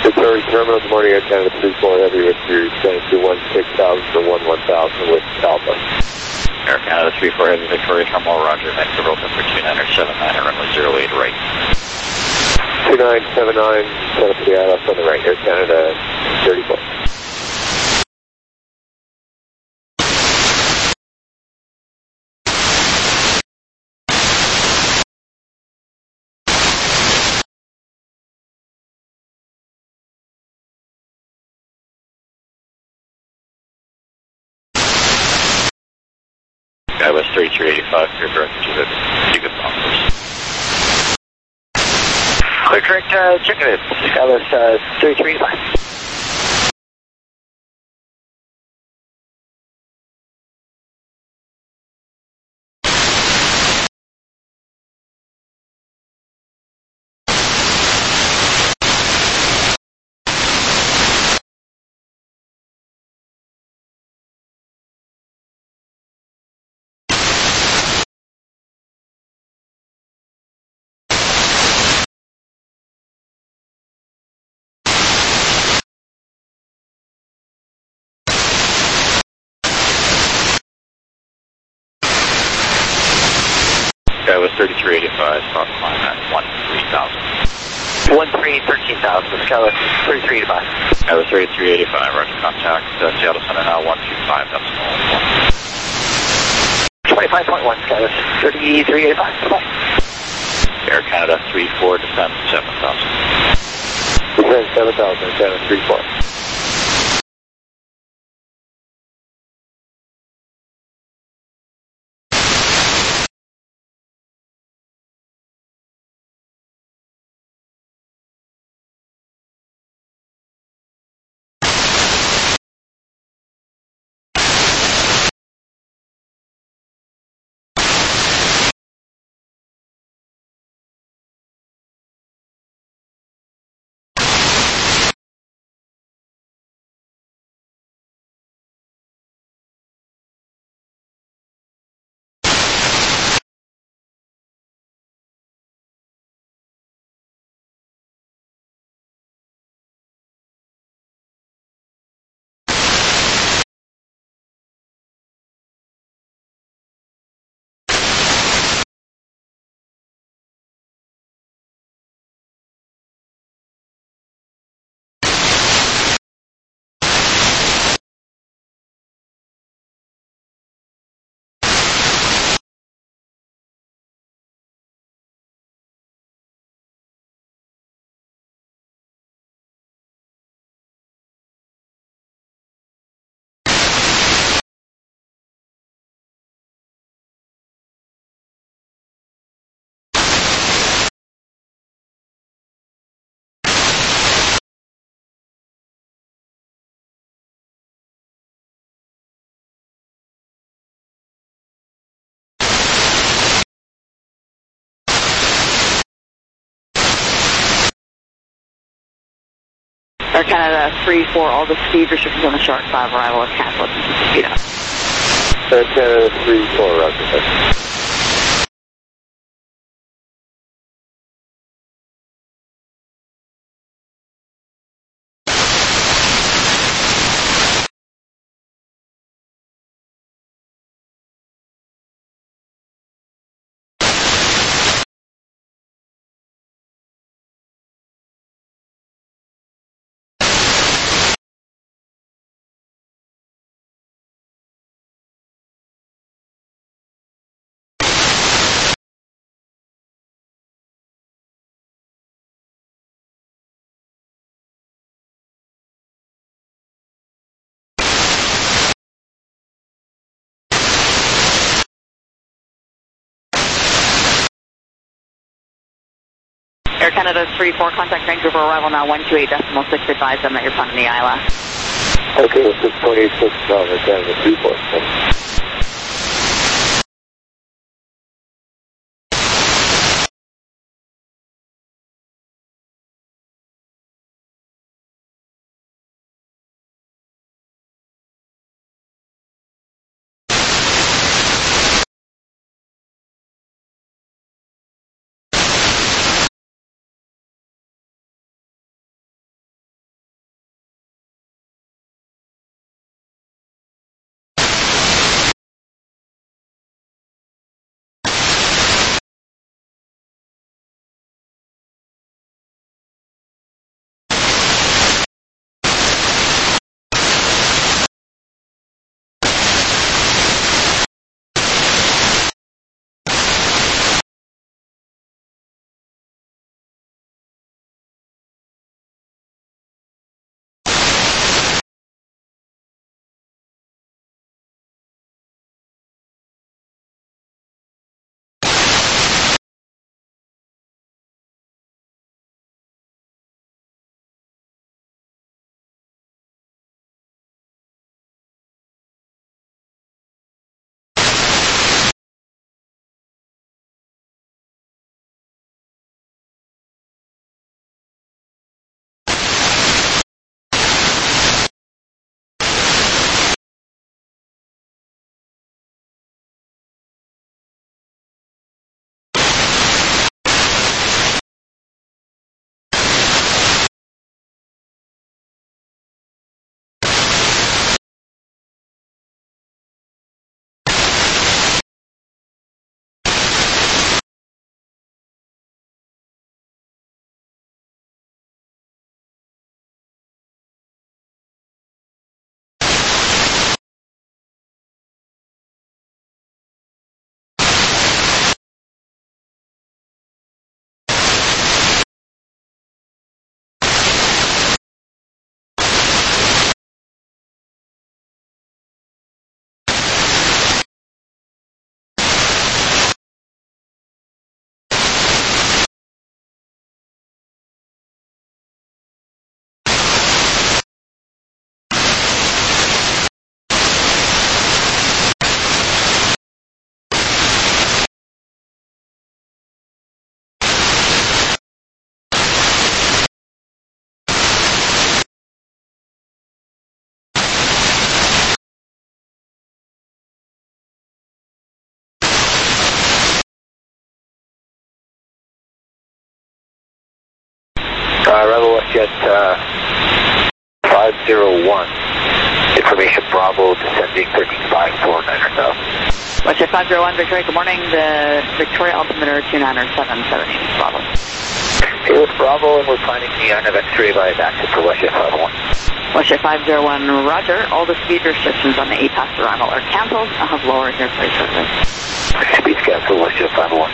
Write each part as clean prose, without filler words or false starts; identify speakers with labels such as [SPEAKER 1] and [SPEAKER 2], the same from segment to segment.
[SPEAKER 1] Victoria Terminal, good morning, Air Canada 34 Heavy with your descending to 16,000 for 11,000 with Alpha.
[SPEAKER 2] Air Canada 34 Heavy, Victoria Terminal, roger, Vancouver open for 2979, runway 08 right.
[SPEAKER 1] 2979, set up for the ILS on the right, Air Canada 34.
[SPEAKER 2] Skywest 3385, clear direct to the Cuban bombers. Clear direct, check it. Skywest 3385. Skywest 3385, stop climb at 13,000. 13,000, Skywest 3385. Skywest 3385, roger, contact Seattle Center now 125.1. 25.1, Skywest 3385, bye. Air Canada 34, descend 7,000.
[SPEAKER 1] Descend 7,000, Air Canada 34.
[SPEAKER 3] Air Canada 34, all the speed restrictions on the short 5 arrival is canceled. Speed up.
[SPEAKER 1] Air Canada 34, roger.
[SPEAKER 3] Air Canada 34, contact Vancouver arrival now 128.6, advise them that you're planning the ILS.
[SPEAKER 1] Okay, this is 26,000, Air Canada 34.
[SPEAKER 2] Rebel WestJet 501. Information Bravo descending 13.549 or south.
[SPEAKER 3] WestJet 501 Victoria, good morning. The Victoria altimeter 29770 Bravo.
[SPEAKER 2] Hey, with Bravo, and we're finding the Arnav X-ray by exit for WestJet 501.
[SPEAKER 3] WestJet 501, roger. All the speed restrictions on the 8-pass arrival are canceled. I'll have lower airplane service.
[SPEAKER 2] Speed cancel, WestJet 501.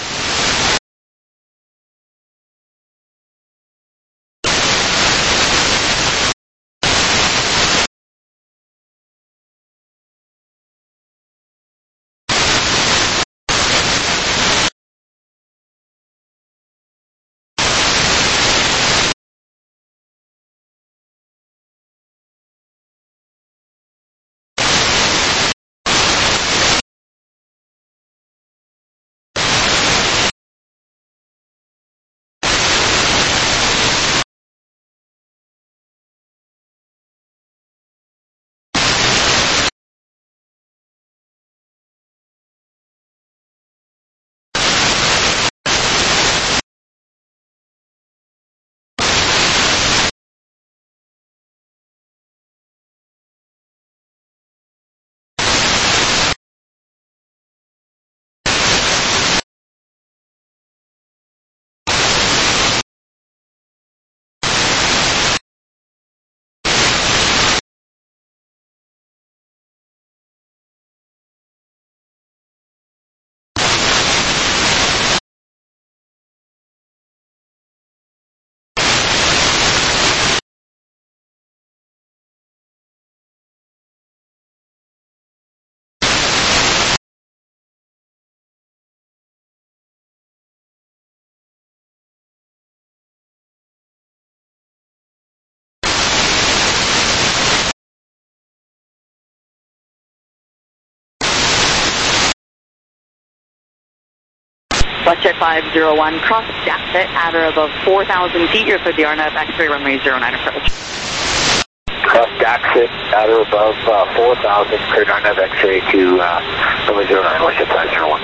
[SPEAKER 3] WestJet 501, cross Jackset at or above 4,000 feet. You're for the Arnav X-ray runway 09 approach.
[SPEAKER 2] Cross Jackset at or above 4,000, cleared Arnav X-ray to runway 09, WestJet 501.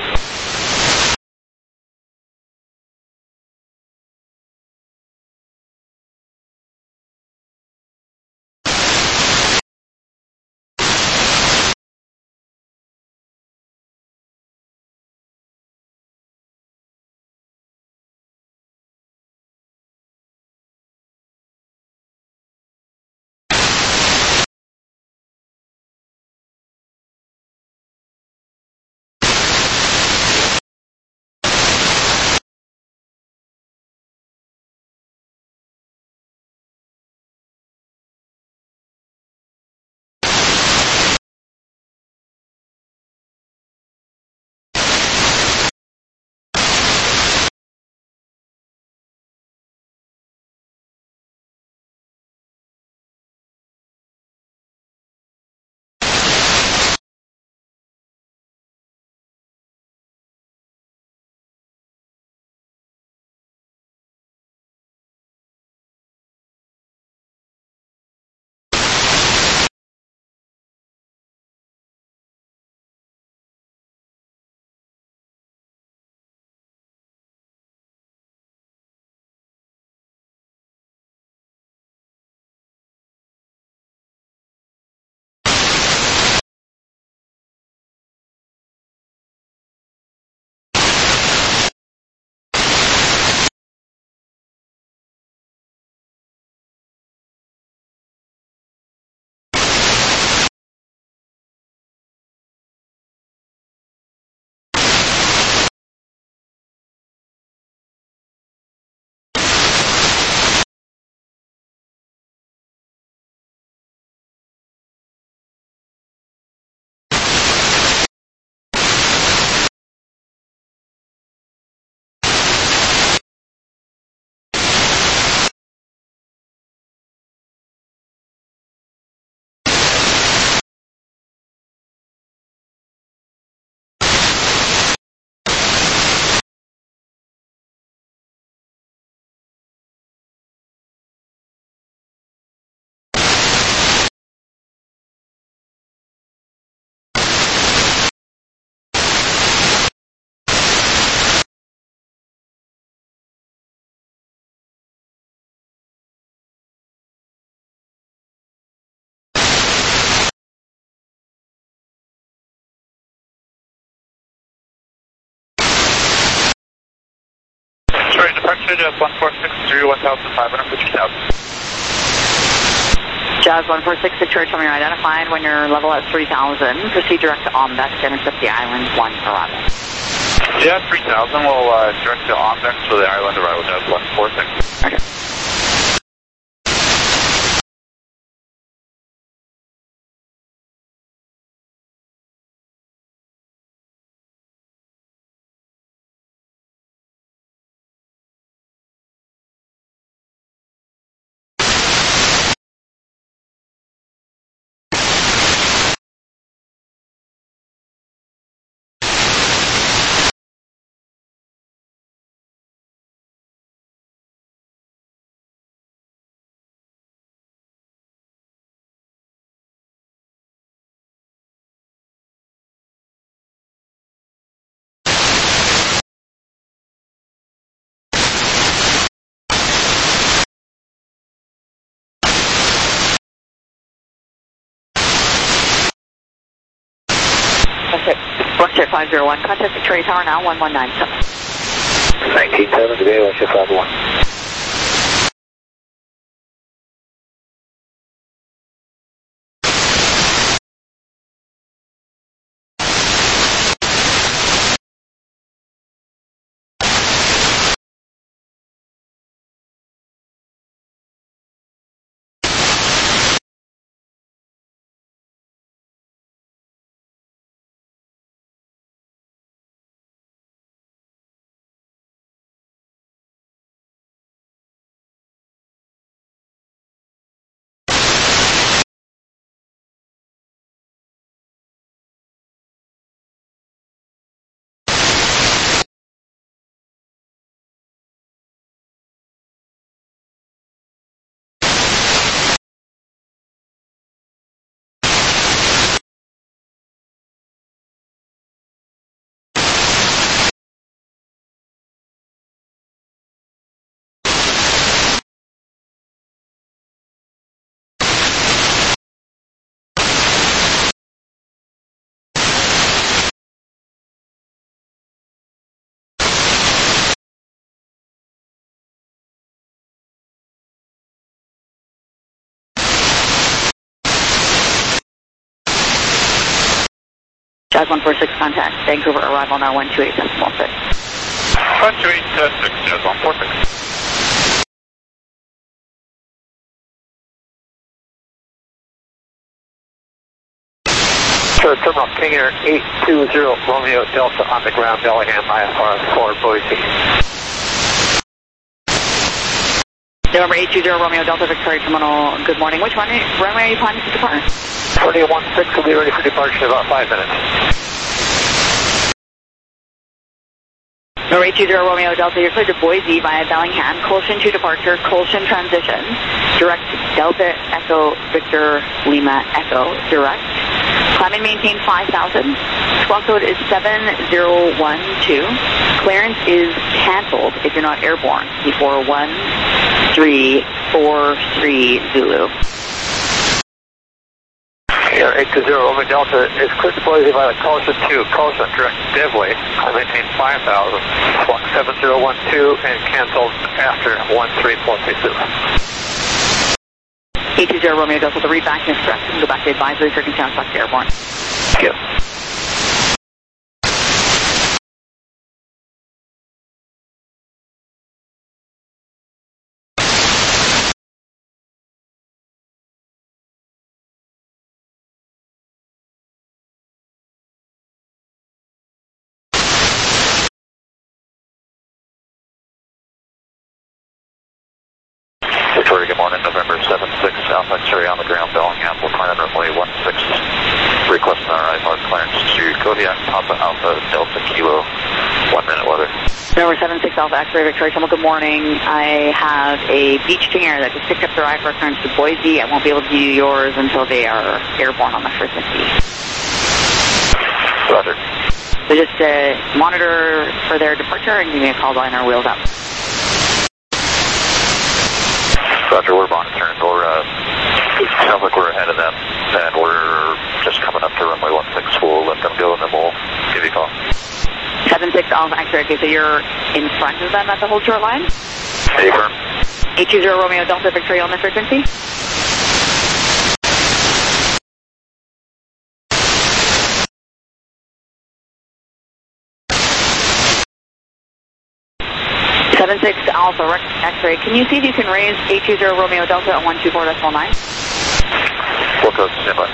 [SPEAKER 2] Departure Jazz 146 through 1,550,000.
[SPEAKER 3] Jazz 146 Victoria, tell me you're identified when you're level at 3,000. Proceed direct to Ombex, intercept the island 1 arrival.
[SPEAKER 2] Jazz 3,000 will direct to Ombex for the island arrival, Jazz 146.
[SPEAKER 3] Okay. Check 501, contact Victoria Tower now, 1197.
[SPEAKER 1] 197 today, 151.
[SPEAKER 3] Jazz 146 contact, Vancouver arrival now 128.16.
[SPEAKER 2] 128.6, Jazz 146.
[SPEAKER 1] Sure, Terminal King Air 820 Romeo Delta on the ground, Bellingham, IFR 4 Boise.
[SPEAKER 3] November 820 Romeo Delta Victoria Terminal, good morning. Which runway are you planning to depart?
[SPEAKER 1] 2816 will be ready for departure in about 5 minutes.
[SPEAKER 3] November 820 Romeo Delta, you're cleared to Boise via Bellingham, Colshan to departure, Colshan transition, direct Delta Echo Victor Lima Echo, direct. Climb and maintain 5,000. Squawk code is 7012. Clearance is canceled if you're not airborne before 1343 Zulu.
[SPEAKER 1] Air 820 Romeo Delta is cleared to Boise via Colshan to Colshan, direct Devway. I maintain 5,000. Squawk 7012 and canceled after 1343 Zulu.
[SPEAKER 3] 820 Romeo Delta, the read back is correct. You can go back to advisory, circumstance, back to airborne.
[SPEAKER 1] Thank you.
[SPEAKER 2] Victoria, good morning, November 76, Alpha X-ray on the ground, Bellingham, we'll climb runway 16, requesting our IFR clearance to Kodiak, Papa Alpha, Delta Kilo, 1 minute weather.
[SPEAKER 3] November 76 Alpha X-ray Victoria Terminal, good morning. I have a Beach King Air that just picked up their IFR clearance to Boise. I won't be able to view yours until they are airborne on the frequency.
[SPEAKER 2] Roger.
[SPEAKER 3] So just monitor for their departure and give me a call when our wheels up.
[SPEAKER 2] Roger, we're monitoring. Sounds like we're ahead of them, and we're just coming up to runway 16. We'll let them go, and then we'll give you a call.
[SPEAKER 3] 76 Alpha X-ray, okay, so you're in front of them at the hold short line?
[SPEAKER 2] Affirm.
[SPEAKER 3] 820 Romeo Delta Victory on the frequency? Six Alpha X-ray. Can you see if you can raise 820 Romeo Delta at 124.9?
[SPEAKER 2] We'll go stand by.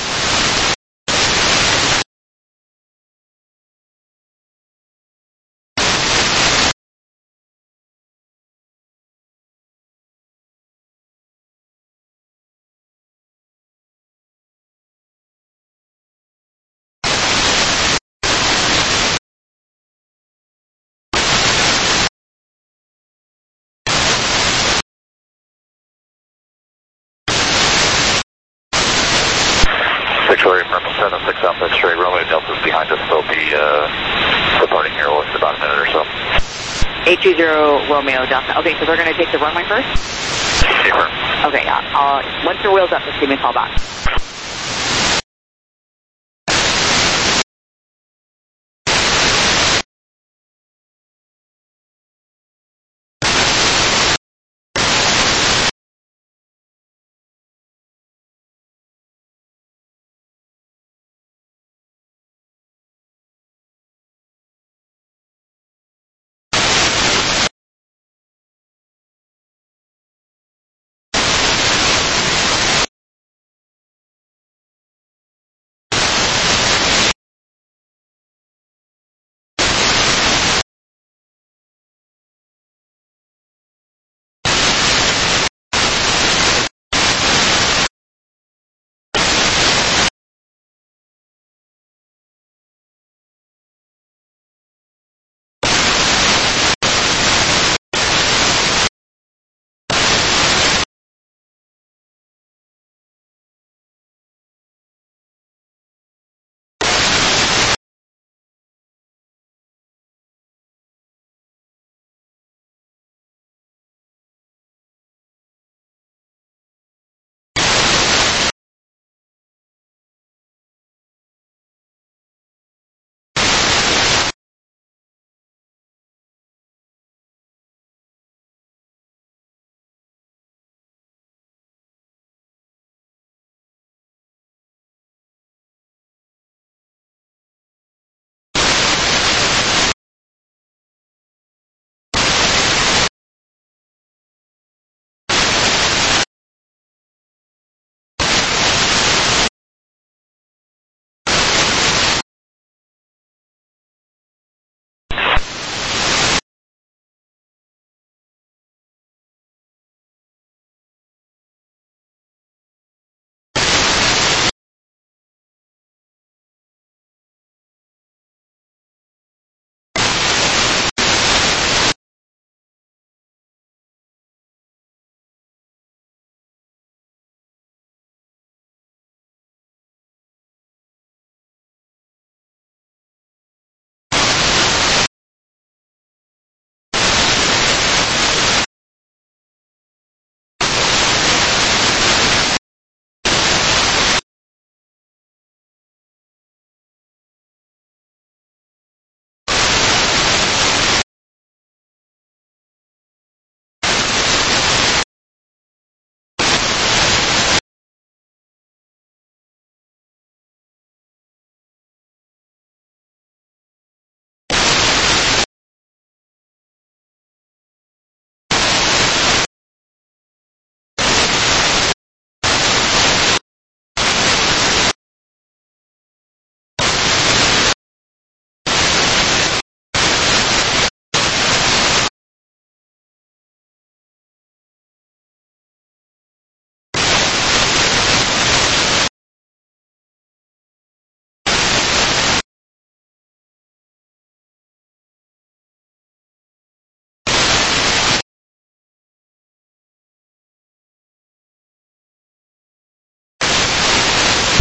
[SPEAKER 2] Victoria from 76 Alpha X-ray, Romeo Delta's behind us. They'll be departing here in about a minute or so.
[SPEAKER 3] 820 Romeo Delta. Okay, so they're going to take the runway first?
[SPEAKER 2] Affirm.
[SPEAKER 3] Okay, once your wheel's up, just give me a call back.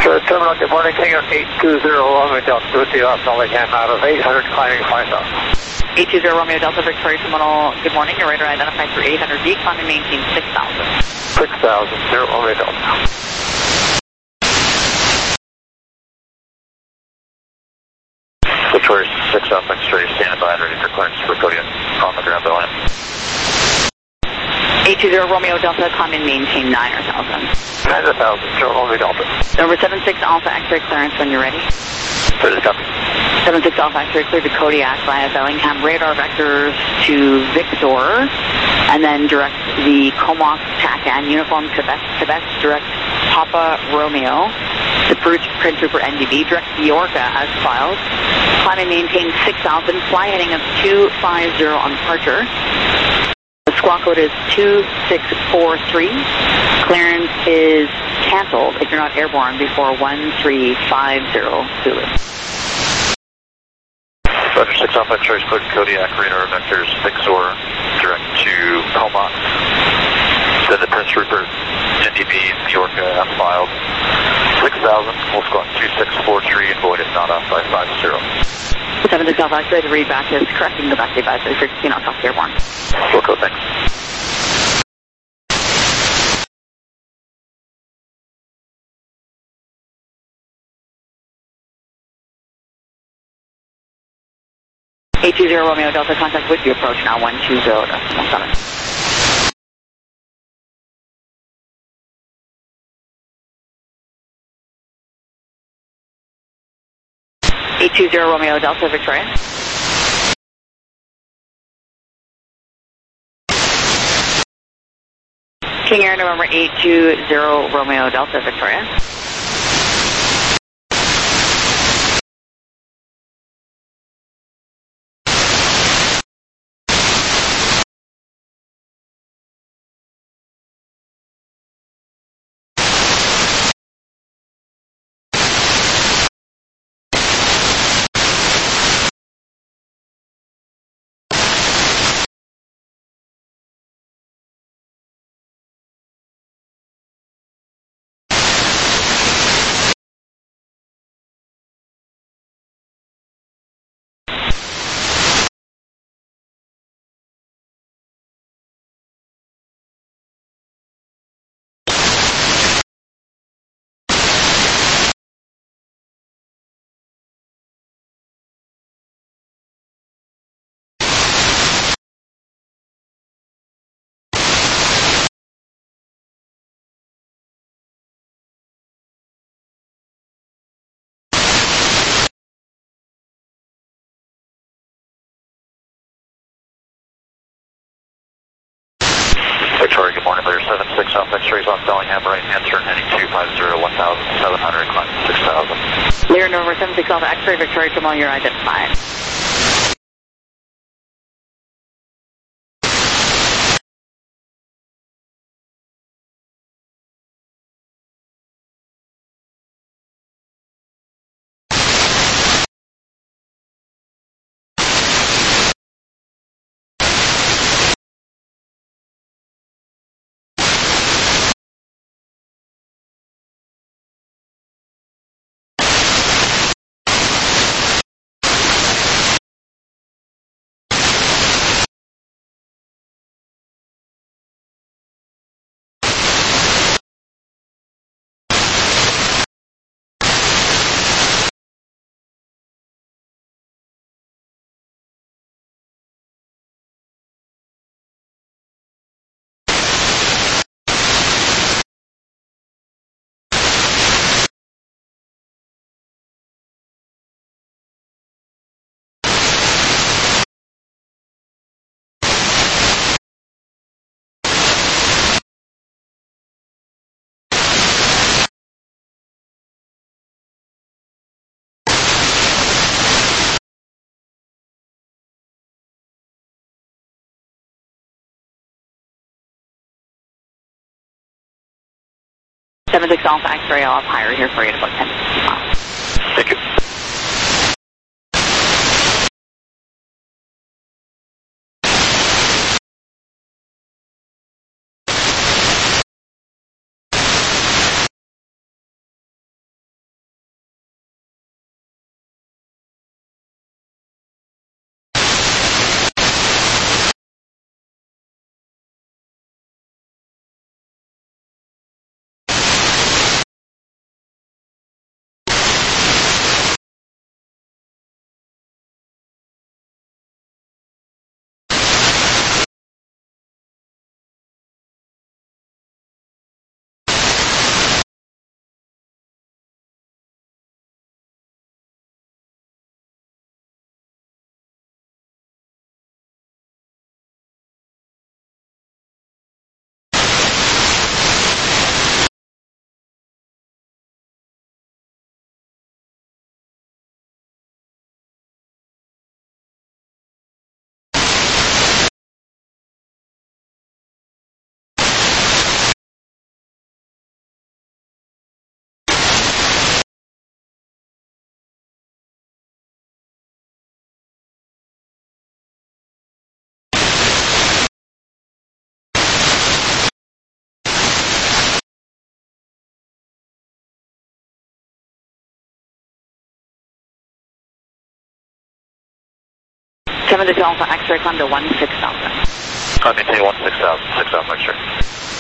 [SPEAKER 1] Sure, terminal, good morning, King 820 Romeo Delta with you off Bellingham out of 800 climbing 5,000.
[SPEAKER 3] 820 Romeo Delta Victoria Terminal, good morning, your radar identified through 800D, climb and maintain 6,000.
[SPEAKER 1] 6,000, 0 Romeo Delta.
[SPEAKER 2] Victoria 6 Alpha X-ray, standing by and ready for clearance for Kodiak on the ground Bellingham.
[SPEAKER 3] 820 Romeo Delta, climb and maintain 9,000.
[SPEAKER 1] 9,000, 0 Romeo Delta.
[SPEAKER 3] Number 76 Alpha X-ray clearance when you're ready.
[SPEAKER 2] Ready to copy.
[SPEAKER 3] 76 Alpha X-ray cleared to Kodiak via Bellingham radar vectors to Victor, and then direct the Comox TACAN Uniform Quebec direct Papa Romeo to Prince Rupert NDB, direct Yorka as filed. Climb and maintain 6,000, fly heading of 250 on departure. The squawk code is 2643. Clearance is canceled if you're not airborne before 1350 Zulu.
[SPEAKER 2] Roger 6 Alpha X-ray cleared to Kodiak, radar vectors Victor, direct to Comox, then to Prince Rupert, NDB, Yorka as filed. 6,000, full squawk 2643 and void if not off by 50.
[SPEAKER 3] 76 Alpha X-ray, the read back is correct. You can go back to the advice if you're not off airborne.
[SPEAKER 2] Full code, thanks.
[SPEAKER 3] Romeo Delta, contact with you, approach now 120.17. 820 Romeo Delta, Victoria. King Air November 820 Romeo Delta, Victoria.
[SPEAKER 2] Victoria, good morning, Lear 76 Alpha X-rays off Bellingham, right hand turn heading 250, 1,700, climb 6,000.
[SPEAKER 3] Lear November 76 Alpha X-ray, Victoria Terminal, you're identified. Seven 6 Alpha X-ray off higher here for you at about 10 to 15 miles.
[SPEAKER 2] Thank you.
[SPEAKER 3] 7 to Alpha X-ray, climb to 16,000.
[SPEAKER 2] Maintain 16,000, 6 Alpha X-ray.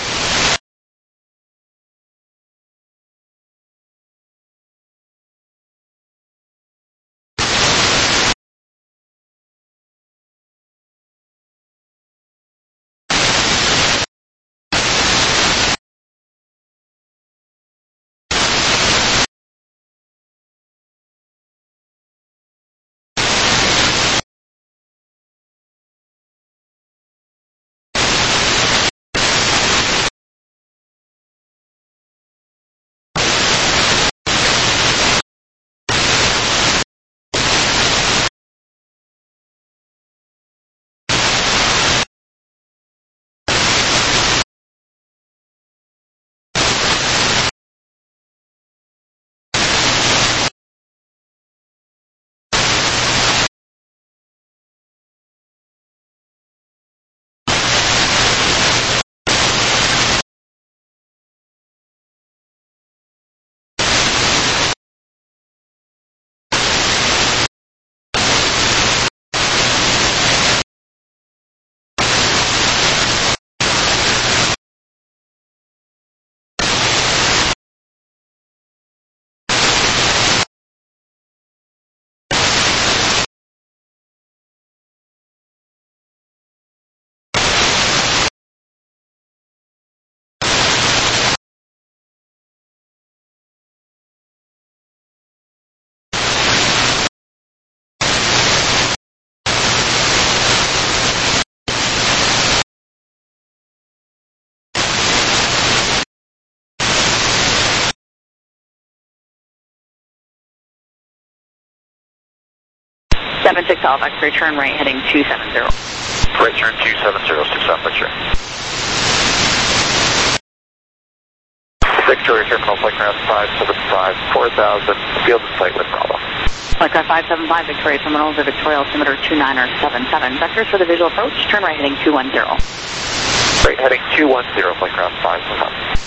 [SPEAKER 3] Seven 6 Alpha X-ray, turn right, heading 270.
[SPEAKER 2] Right turn 270, 6 Alpha X-ray. Victoria Terminal, flight ground 575, 4,000, field and sight with Bravo.
[SPEAKER 3] Flight ground 575, Victoria Terminal, the Victoria altimeter 2977. Vectors for the visual approach, turn right, heading 210.
[SPEAKER 2] Right, heading 210, flight ground 575.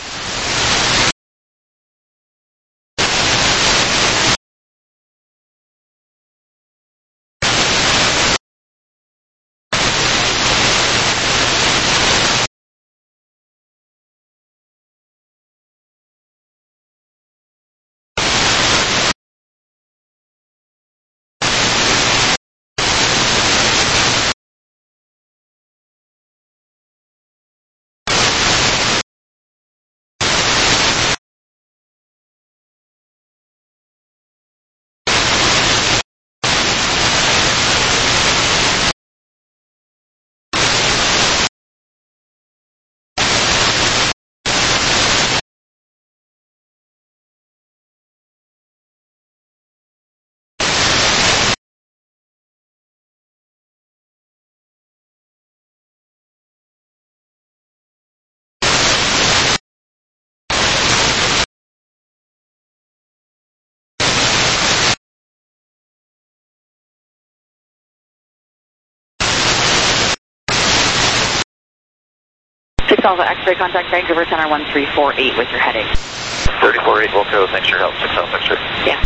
[SPEAKER 3] Alpha X-ray, contact Vancouver Center 1348 with your heading.
[SPEAKER 2] 348 Wilco, thanks for your help, 6 Alpha X-ray.
[SPEAKER 3] Yeah.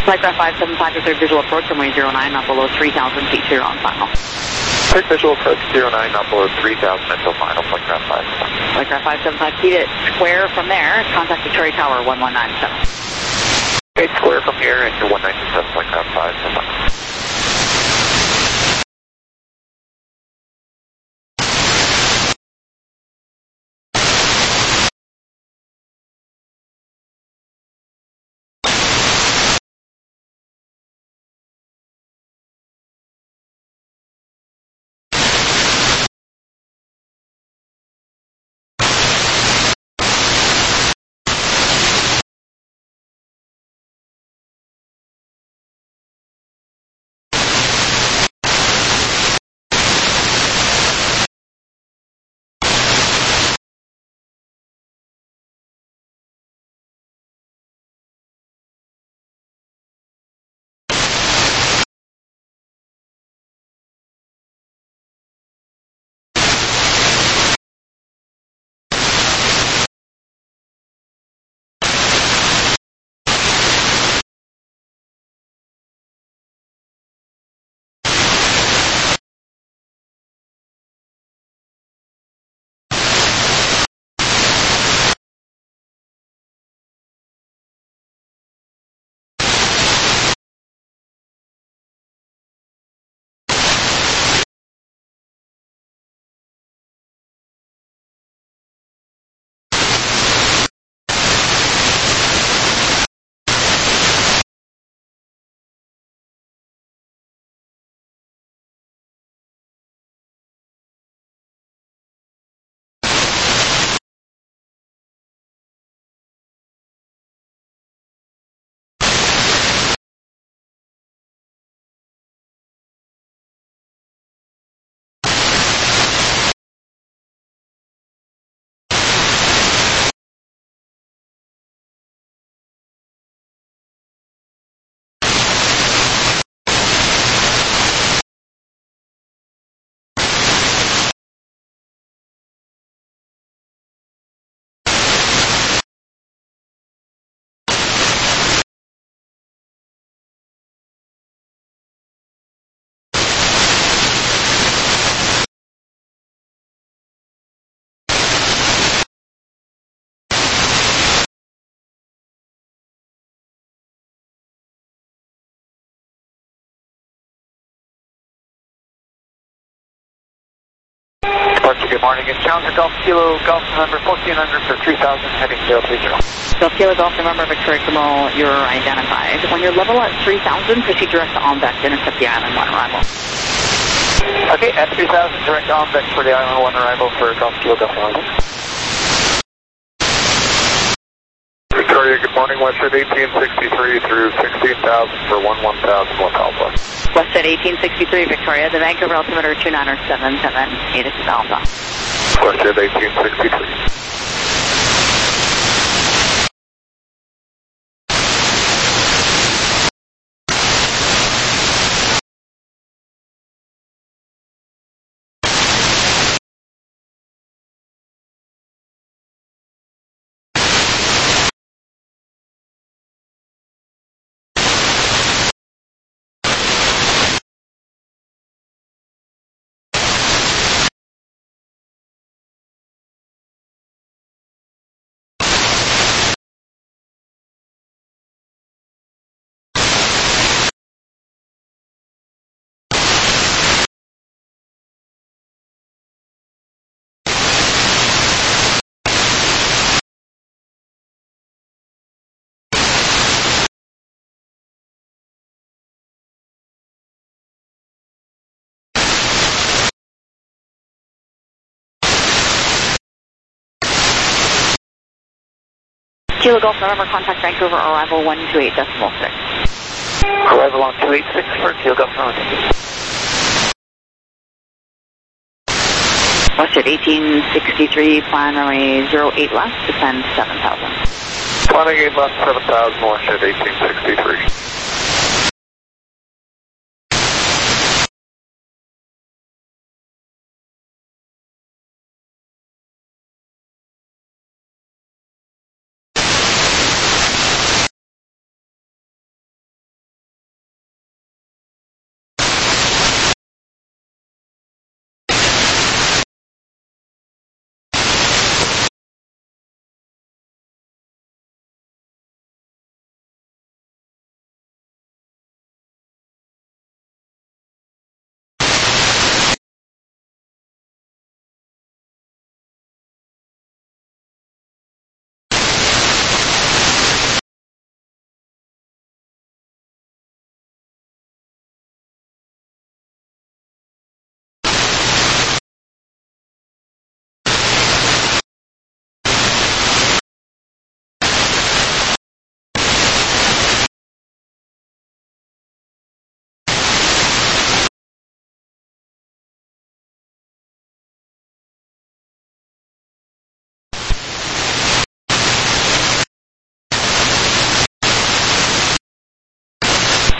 [SPEAKER 3] Flightcraft 575 to third visual approach, runway 09, not below 3,000 feet, clear on final.
[SPEAKER 2] Third visual approach 09, not below 3,000 until final, Flightcraft 5.
[SPEAKER 3] Flightcraft 575, keep it square from there, contact Victoria Tower 1197.
[SPEAKER 2] Okay, square from here, and you're 197, Flightcraft 5. Departure, good morning. Encounter Golf Kilo, Golf November 1400 for 3000, heading 030.
[SPEAKER 3] Golf Kilo, Golf November, Victoria Kumho, you're identified. When you're level at 3,000, proceed direct to Ombeck to intercept the Island 1 arrival.
[SPEAKER 2] Okay, at 3000, direct Ombeck for the Island 1 arrival for Golf Kilo, Golf November.
[SPEAKER 1] Victoria, good morning. Western 1863 through 16,000 for 11,000 Alpha.
[SPEAKER 3] Wested 1863, Victoria, the Vancouver altimeter 2977, this is Alpha.
[SPEAKER 1] Western 1863.
[SPEAKER 3] Kilo Golf November, contact Vancouver, arrival 128.6.
[SPEAKER 2] Arrival on 286 for Kilo Golf November.
[SPEAKER 3] Western 1863, plan runway 08 left, descend 7,000.
[SPEAKER 1] Planning 8 left, 7,000, Western 1863.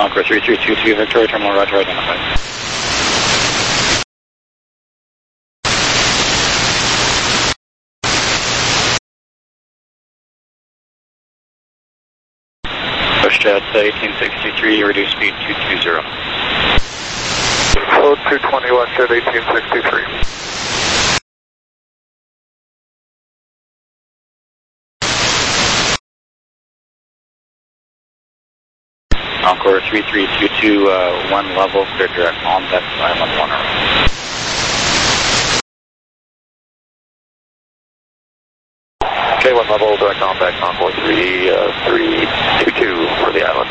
[SPEAKER 2] Encore 3322 Victoria Terminal, roger, identified. WestJet 1863, reduce speed 220.
[SPEAKER 1] Code 220 WestJet 1863.
[SPEAKER 2] Encore 3322, one level, clear direct on deck, island 1 around. Okay, one level, direct on deck, Encore 3322 for the island.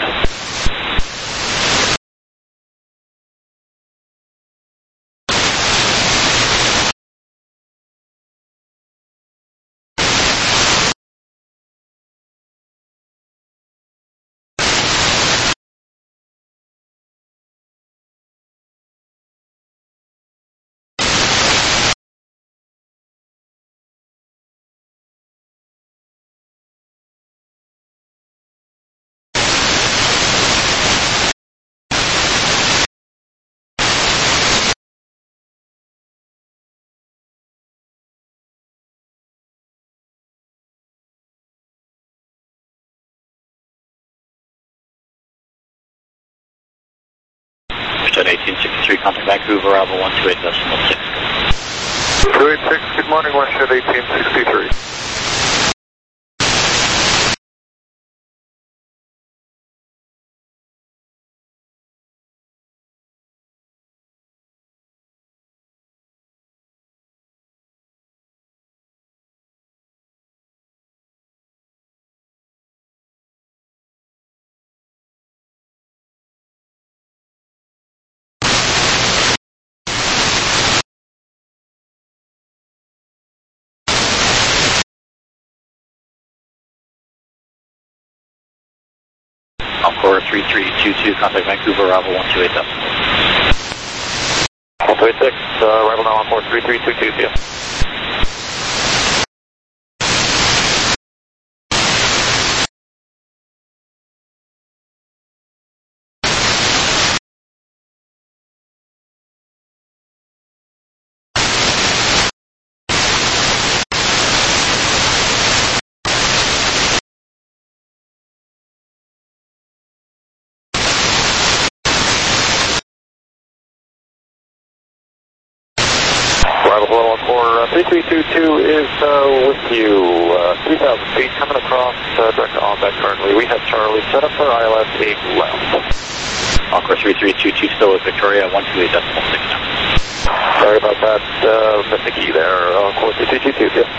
[SPEAKER 2] WestJet 1863, contact Vancouver, Bravo 128.6.
[SPEAKER 1] 286, good morning, WestJet 1863.
[SPEAKER 2] Encore 3322, contact Vancouver, Bravo 128.6.
[SPEAKER 1] 126, arrival now on board 3322, see ya. Arrival below on core 3322 is with you. 3,000 feet coming across direct on deck currently. We have Charlie set up for ILS 8 left.
[SPEAKER 2] Encore 3322, still with Victoria, 128.6 now.
[SPEAKER 1] Sorry about that, missed the key there. Core 3322, yeah.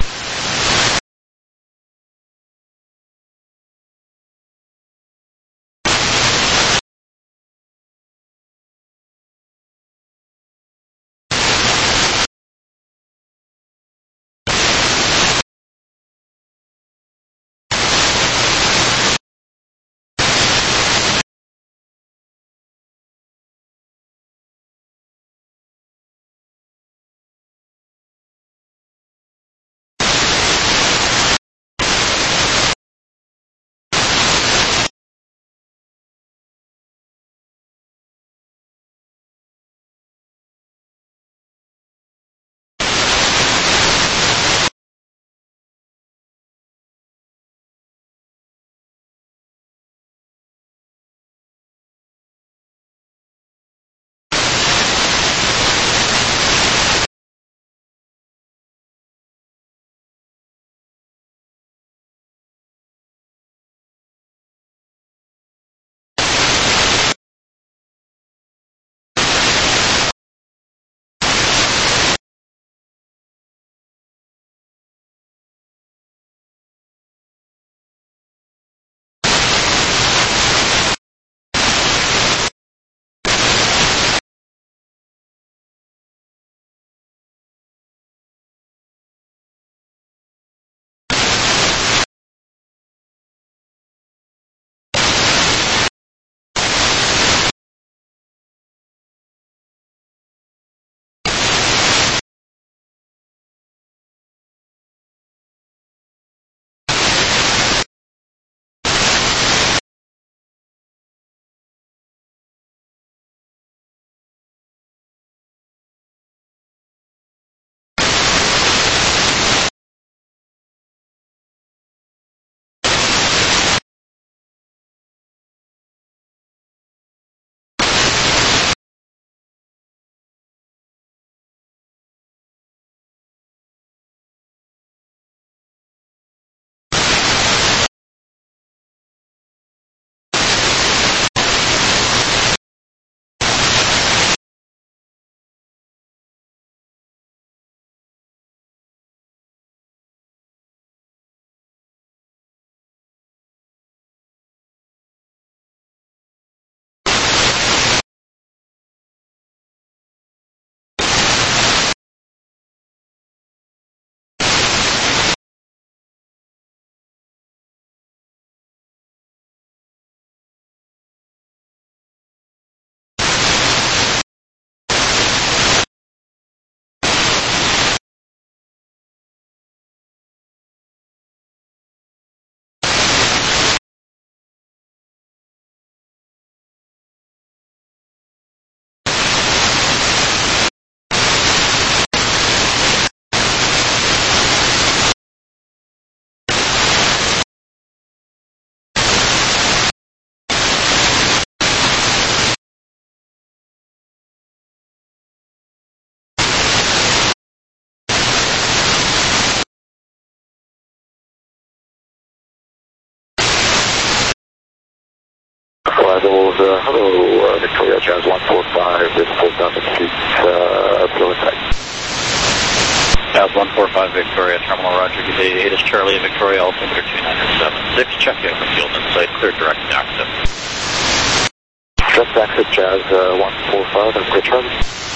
[SPEAKER 2] Hello, Victoria Jazz 145 with 4,000 feet, below attack.
[SPEAKER 4] Jazz 145 Victoria, Terminal Roger, good day, 8 is Charlie, Victoria, altimeter 2976, check in for field insight, clear direct access.
[SPEAKER 2] Direct access, Jazz 145, and clear Charlie.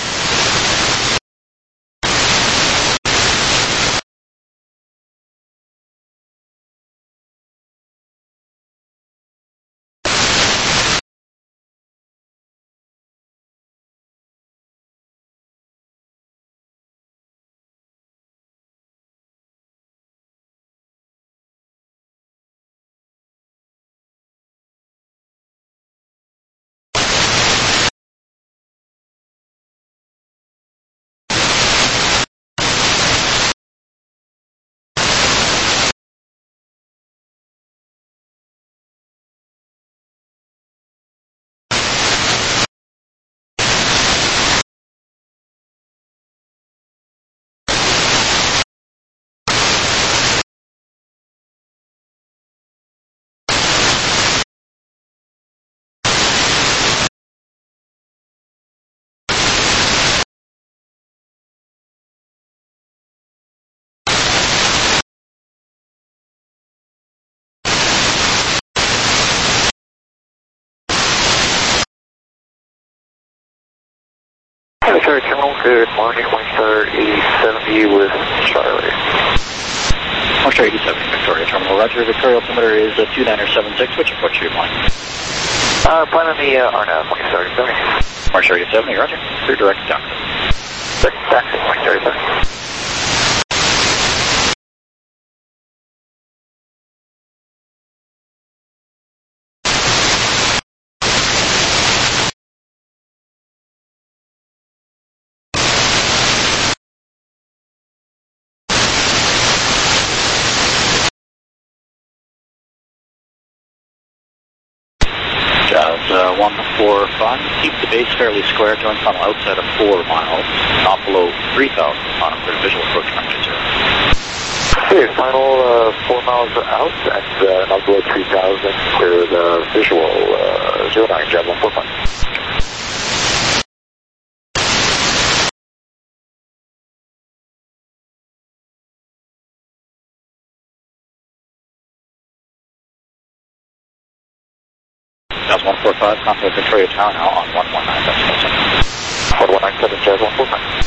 [SPEAKER 2] Victoria Terminal, good morning, Wingstar 8070 with Charlie.
[SPEAKER 4] Wingstar 8070 Victoria Terminal, Roger, Victoria altimeter is 2976, which approach you want?
[SPEAKER 2] Plan on the RNAV, Wingstar 8070.
[SPEAKER 4] Wingstar 8070, Roger, clear direct access.
[SPEAKER 2] Direct access, Wingstar 8070.
[SPEAKER 4] Jazz 145, keep the base fairly square, join funnel outside of 4 miles, not below 3,000 on a clear visual approach runway 0.
[SPEAKER 2] Okay, final 4 miles out and not below 3,000, clear the visual 09, Jazz 145.
[SPEAKER 4] Jazz 145, contact Victoria Tower now on 119.7.
[SPEAKER 2] 119.7, Jazz 145.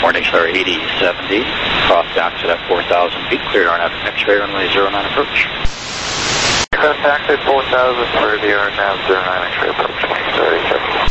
[SPEAKER 4] Morning Star 8070, cross exit at 4,000 feet, cleared RNAV X-ray runway 09 approach.
[SPEAKER 2] Cross exit 4,000 for the RNAV 09 X-ray approach. Morning Star 8070.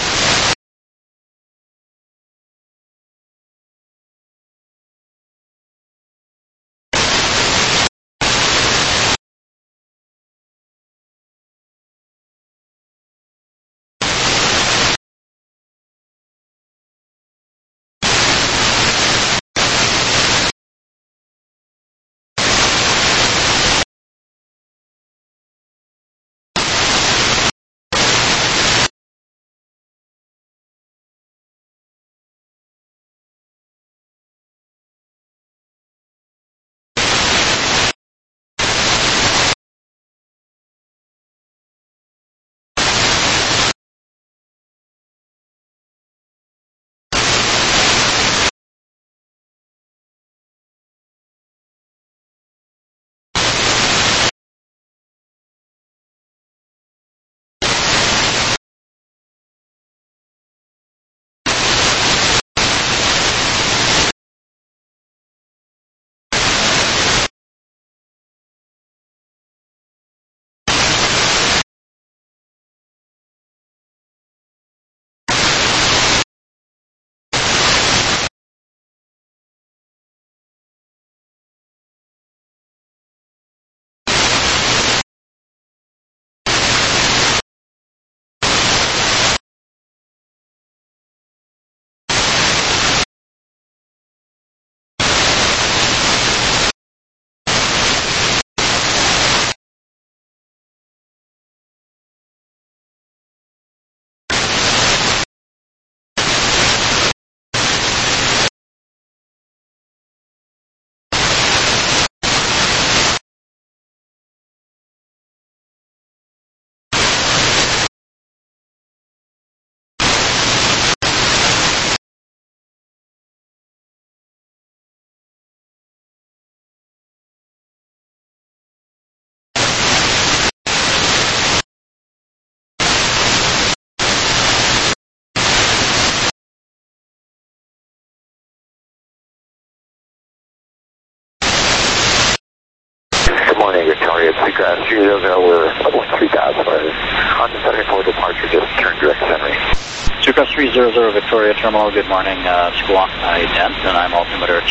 [SPEAKER 2] Morning, Victoria, Seacraft 300, we're 3,000, on the 74 departure, just turn direct Henry.
[SPEAKER 4] Seacraft 300, Victoria Terminal, good morning, Squawk 910, and I'm altimeter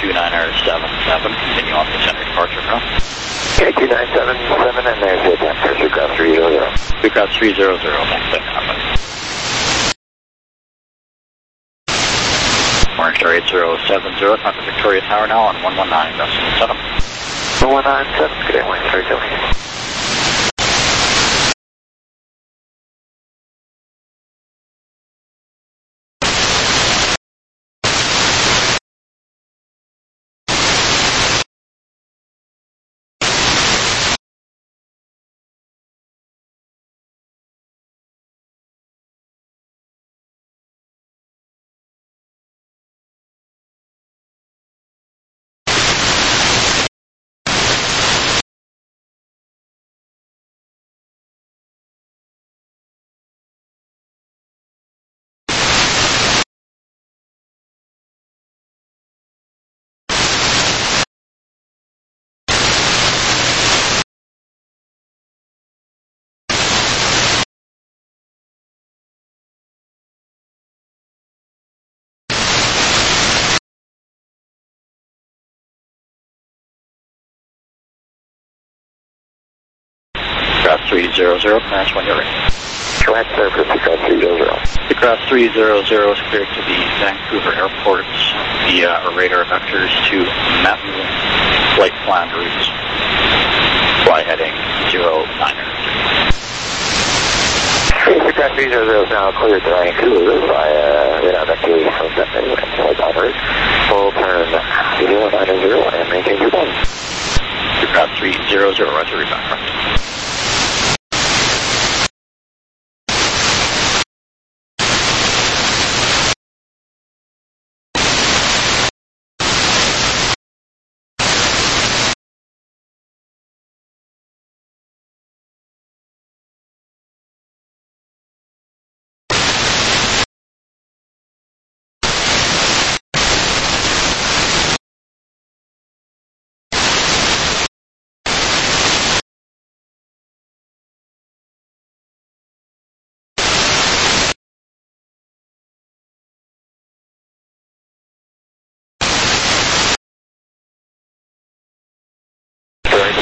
[SPEAKER 4] 2977, continue on the center departure from.
[SPEAKER 2] Okay, 2977, and there's the attempt for Seacraft 300.
[SPEAKER 4] Seacraft 300, thanks, that happened. Morning Star 8070, contact Victoria Tower now on 119, decimal 7.
[SPEAKER 2] 197, good day, morning, Star 8070.
[SPEAKER 4] Seacraft 300, pass when you're ready.
[SPEAKER 2] Go ahead, sir, for Seacraft 300.
[SPEAKER 4] Seacraft 300 is cleared to the Vancouver Airport via radar vectors to Mountain Flight Plan routes. Fly heading 09er.
[SPEAKER 2] Seacraft 300 is now cleared to Vancouver via radar vectors from Mountain Flight Plan routes. Full turn 090 and maintain your point.
[SPEAKER 4] Seacraft 300, roger, reback.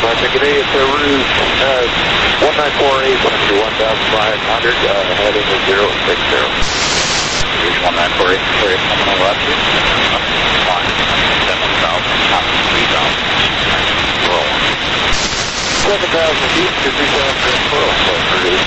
[SPEAKER 1] Roger, good day, it's a Ruse 1948, country 1,500, heading to 060.
[SPEAKER 4] Ruse 1948, clear coming on left here. 7,000 feet to 2,000 Ruse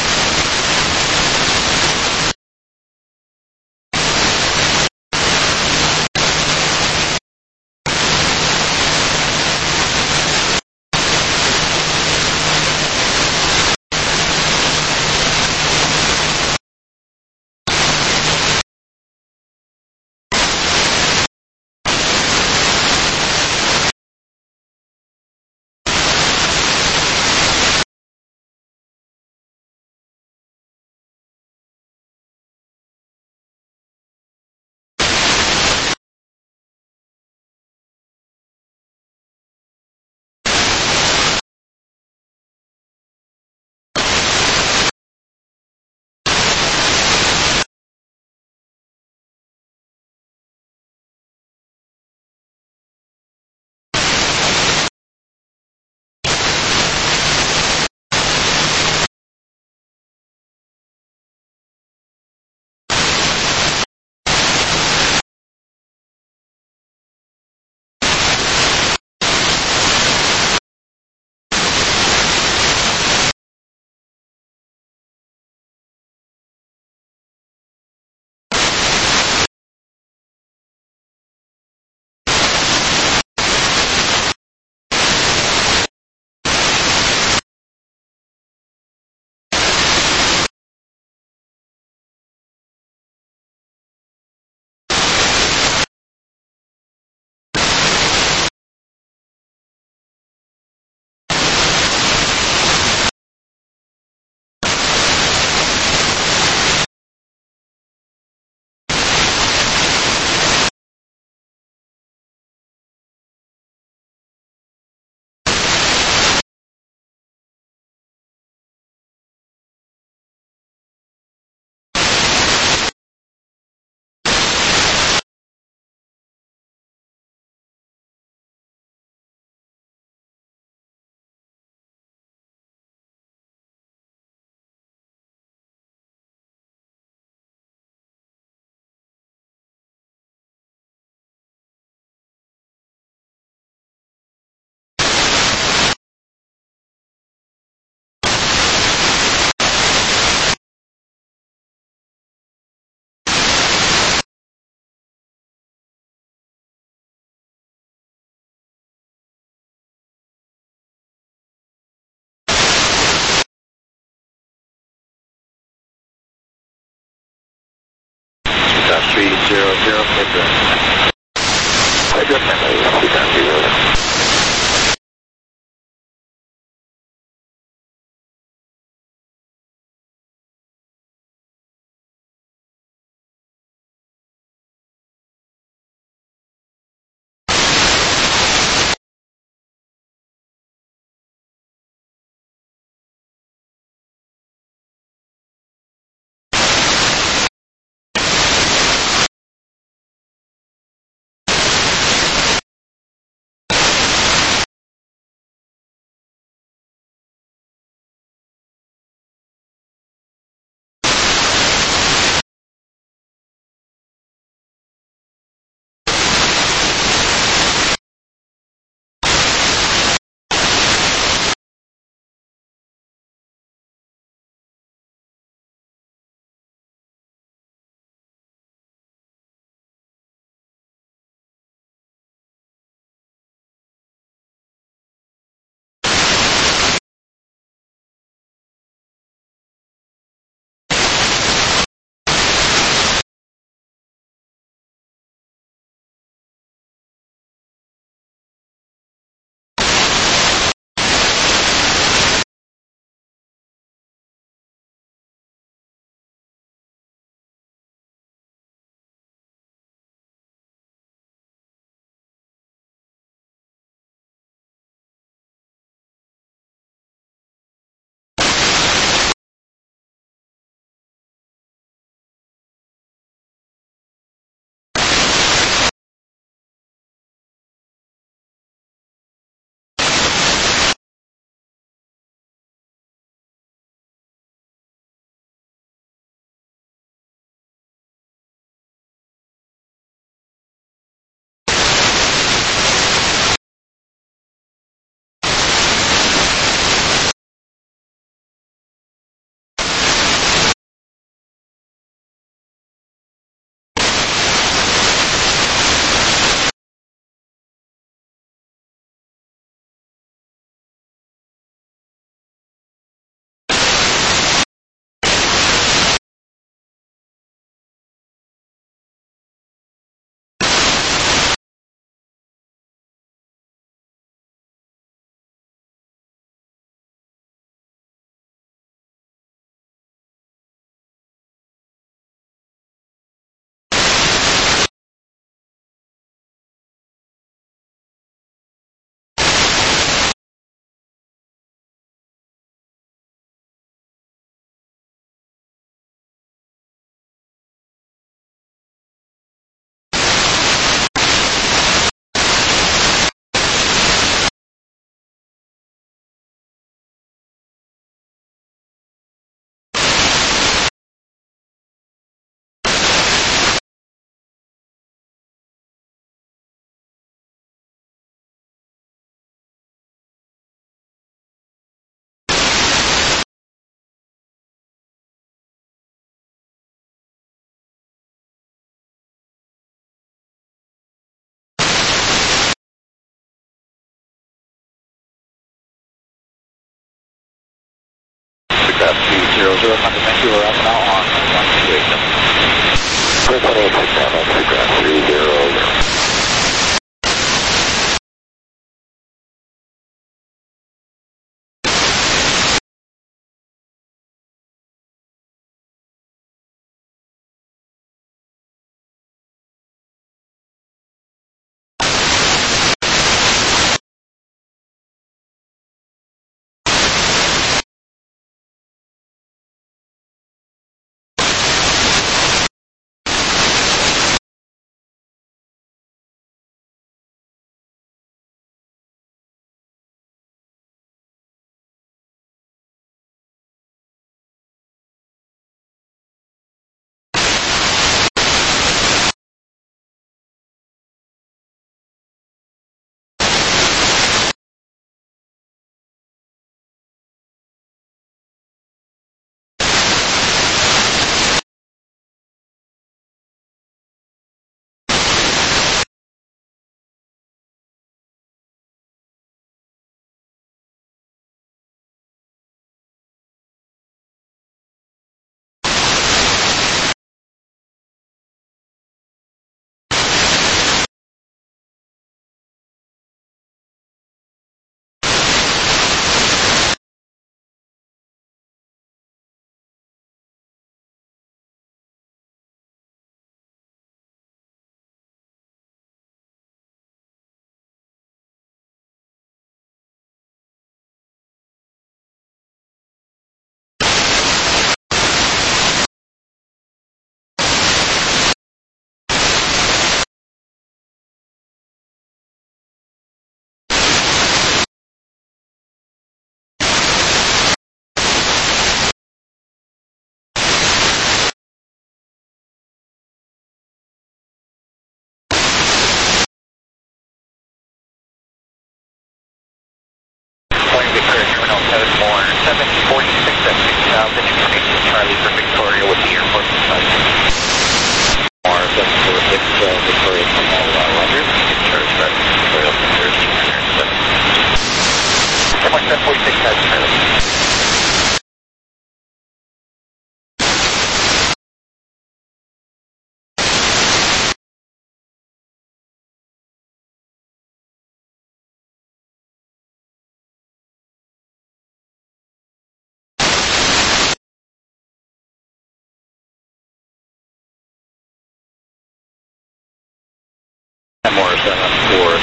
[SPEAKER 4] 7,000. 300, clear direct.
[SPEAKER 2] I just sent a CPAP 300. CPAP 200, Hunter Vancouver, up and out on 128. Chris 186 down on CPAP 300.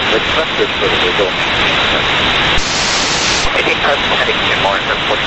[SPEAKER 4] requested for the visual.
[SPEAKER 2] 18 present, heading to Morris Airport.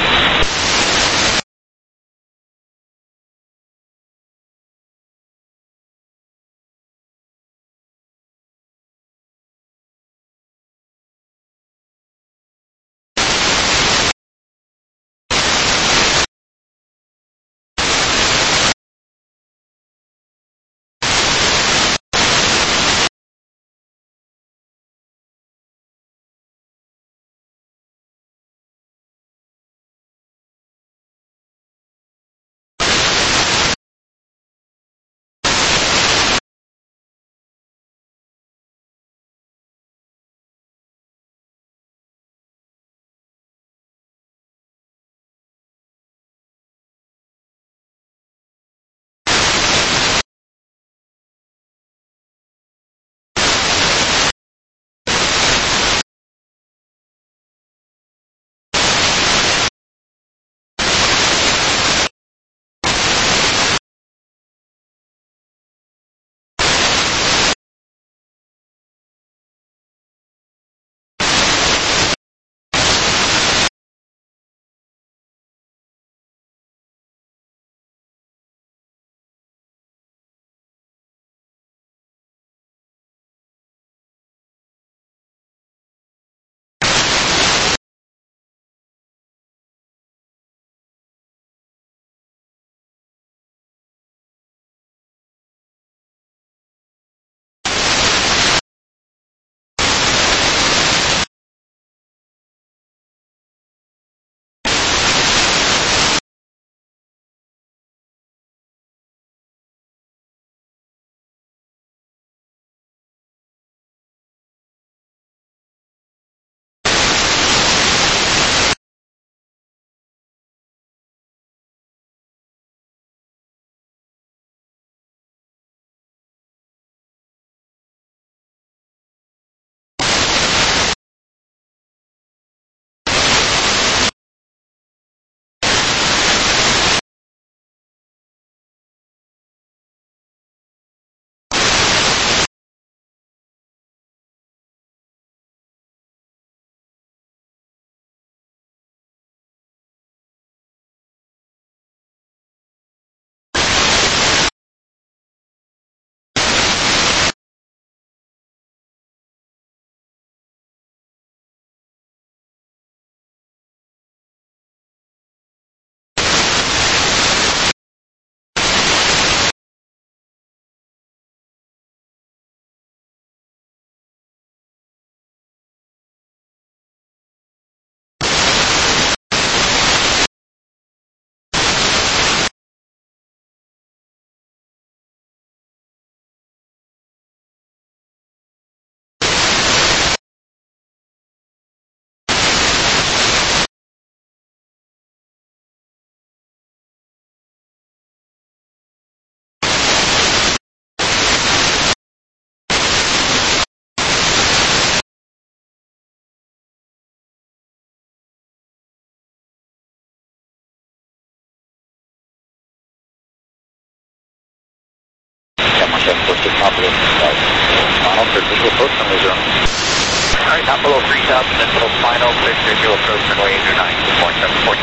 [SPEAKER 4] Final for visual approach runway 0.
[SPEAKER 2] Alright, not below 3,000 until final, clear visual approach runway 09, 2.740.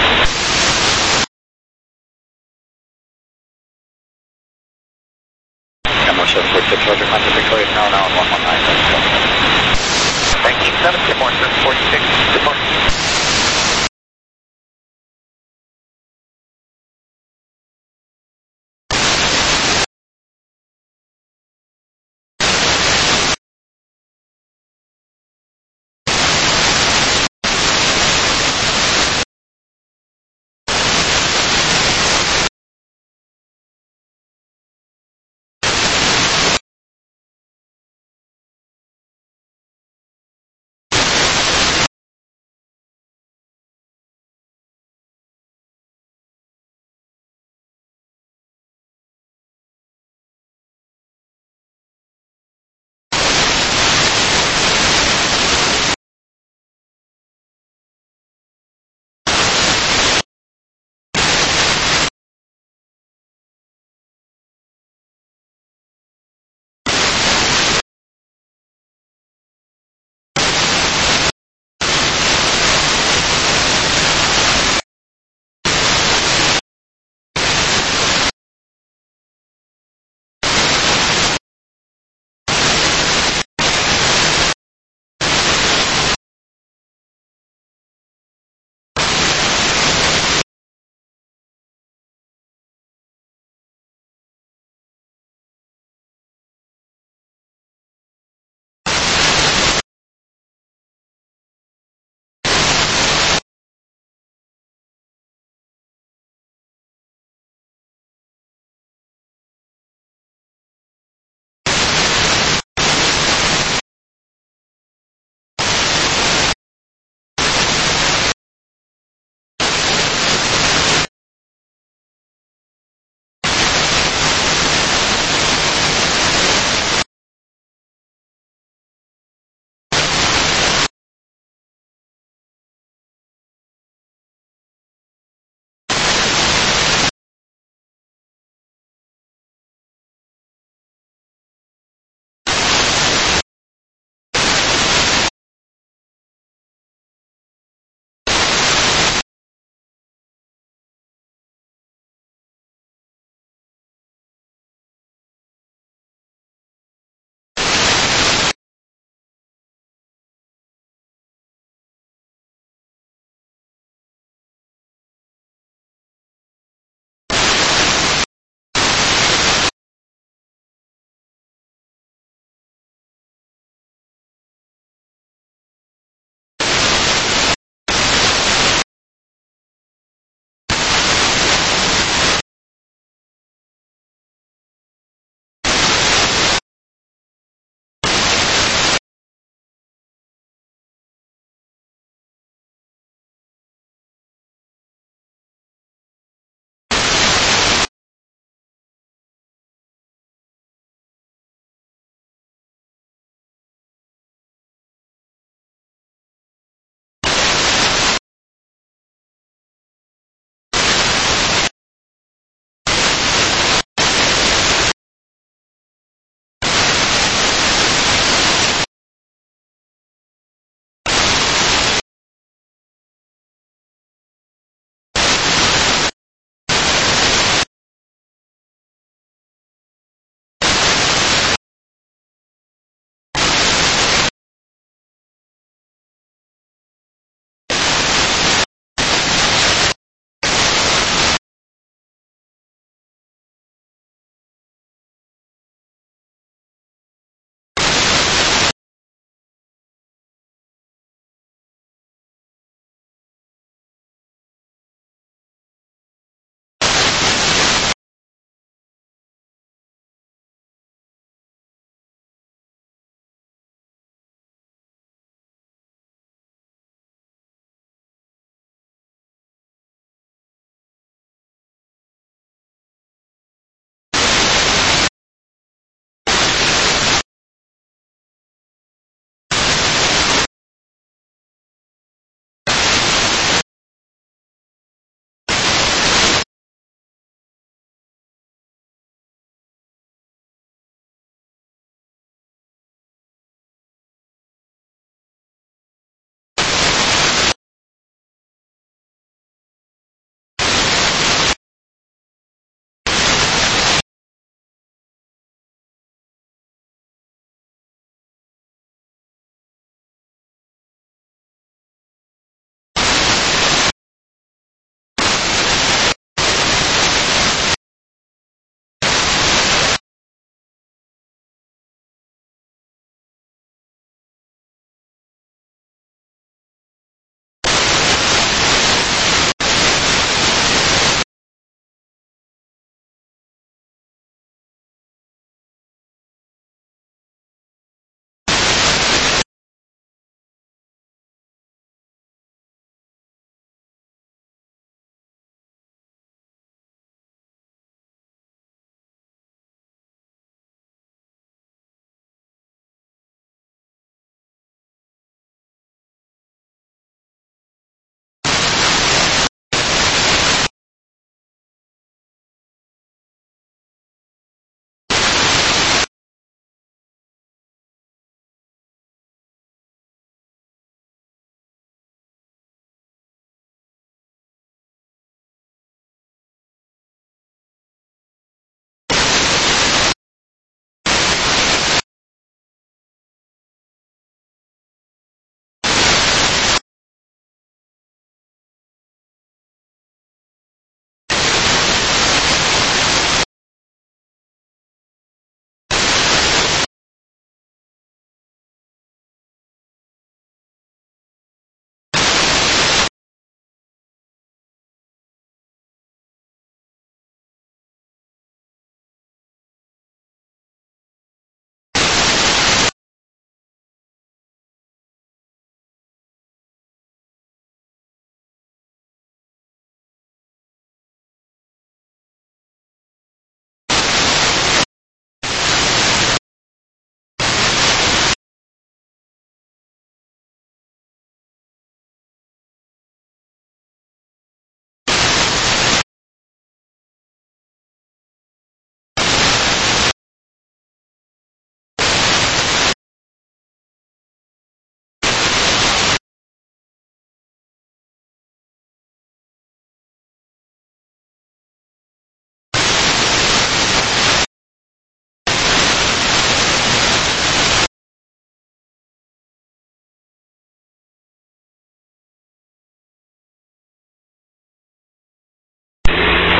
[SPEAKER 4] Camera 746, Roger, contact Victoria Tower now on 119.
[SPEAKER 2] 19.7, Tim Morrison, 46, good morning.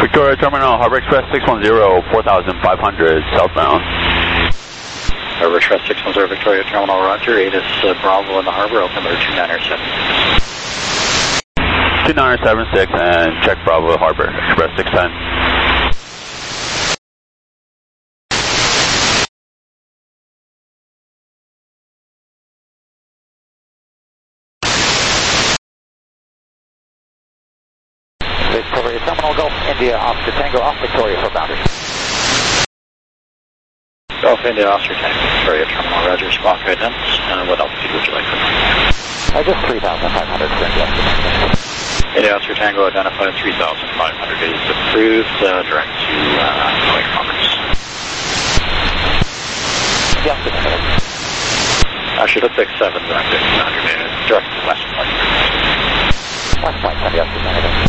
[SPEAKER 5] Victoria Terminal, Harbor Express 610, 4,500 southbound.
[SPEAKER 4] Harbor Express 610 Victoria Terminal, roger. ATIS Bravo in the harbor, altimeter 2976.
[SPEAKER 5] 2976 and check Bravo Harbor Express 610.
[SPEAKER 2] Victoria Terminal, Gulf India, Oscar Tango, off Victoria for boundary.
[SPEAKER 4] Gulf India, Oscar Tango, Victoria Terminal, roger. Squawk guidance. What altitude would you like for me?
[SPEAKER 2] Just 3,500 for India.
[SPEAKER 4] India Oscar Tango, identified 3,500 is approved, direct to White Commerce.
[SPEAKER 2] Yes, good minute.
[SPEAKER 4] Actually, let's take 7 direct to 100 direct to West Point.
[SPEAKER 2] West Point, yes, good minute.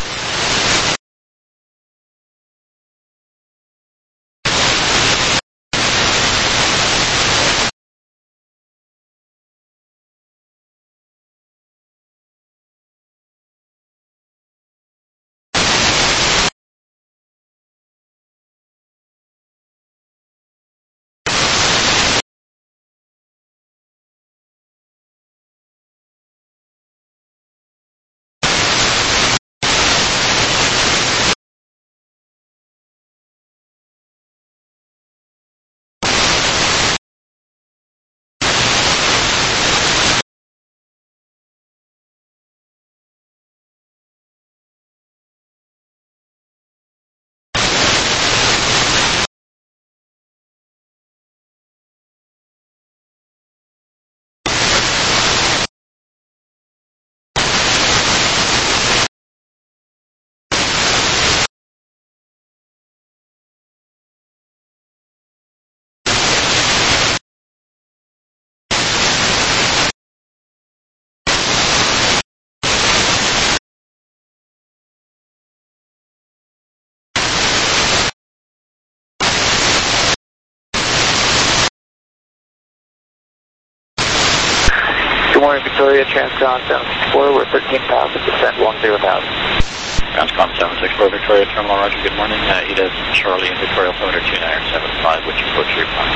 [SPEAKER 2] Good morning, Victoria, Transcon 764, we're 13,000, descent 10,000.
[SPEAKER 4] Transcon 764 Victoria Terminal, roger. Good morning. ATIS Charlie and Victoria, altimeter 2975, which approach reply.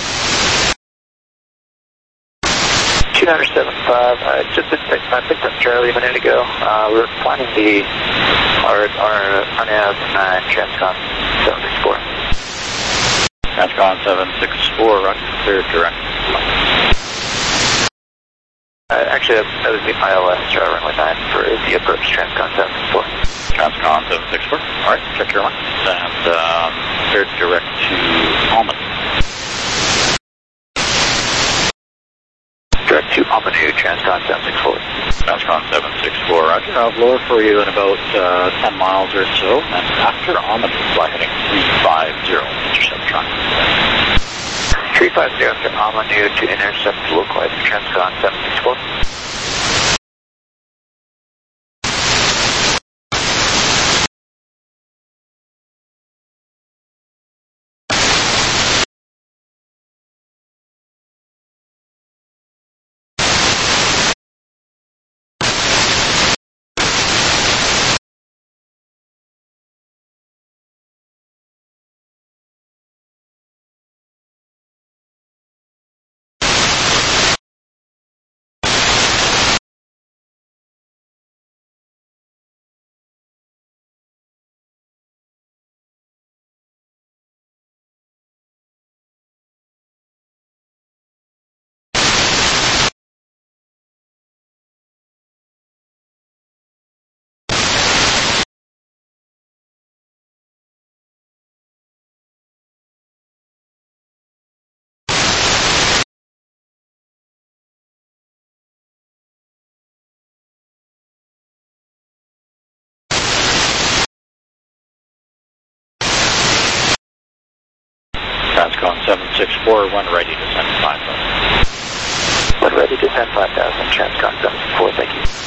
[SPEAKER 2] 2975, I picked up Charlie a minute ago. We were planning our RNAV 9 Transcon 764.
[SPEAKER 4] Transcon 764, roger. Clear direct.
[SPEAKER 2] Actually, that was the ILS runway 9 for the approach Transcon 764.
[SPEAKER 4] Transcon 764. All right, check your lines and clear direct to Almond.
[SPEAKER 2] Direct to Amadou, Transcon 764.
[SPEAKER 4] Transcon 764, roger. I'll lower for you in about 10 miles or so, and after Amadou, fly heading 350, intercept traffic.
[SPEAKER 2] 350 after Amadou to intercept localized Transcon 764.
[SPEAKER 4] Transcon 764, when ready to send 5,000.
[SPEAKER 2] When ready to send 5,000, Transcon 764, thank you.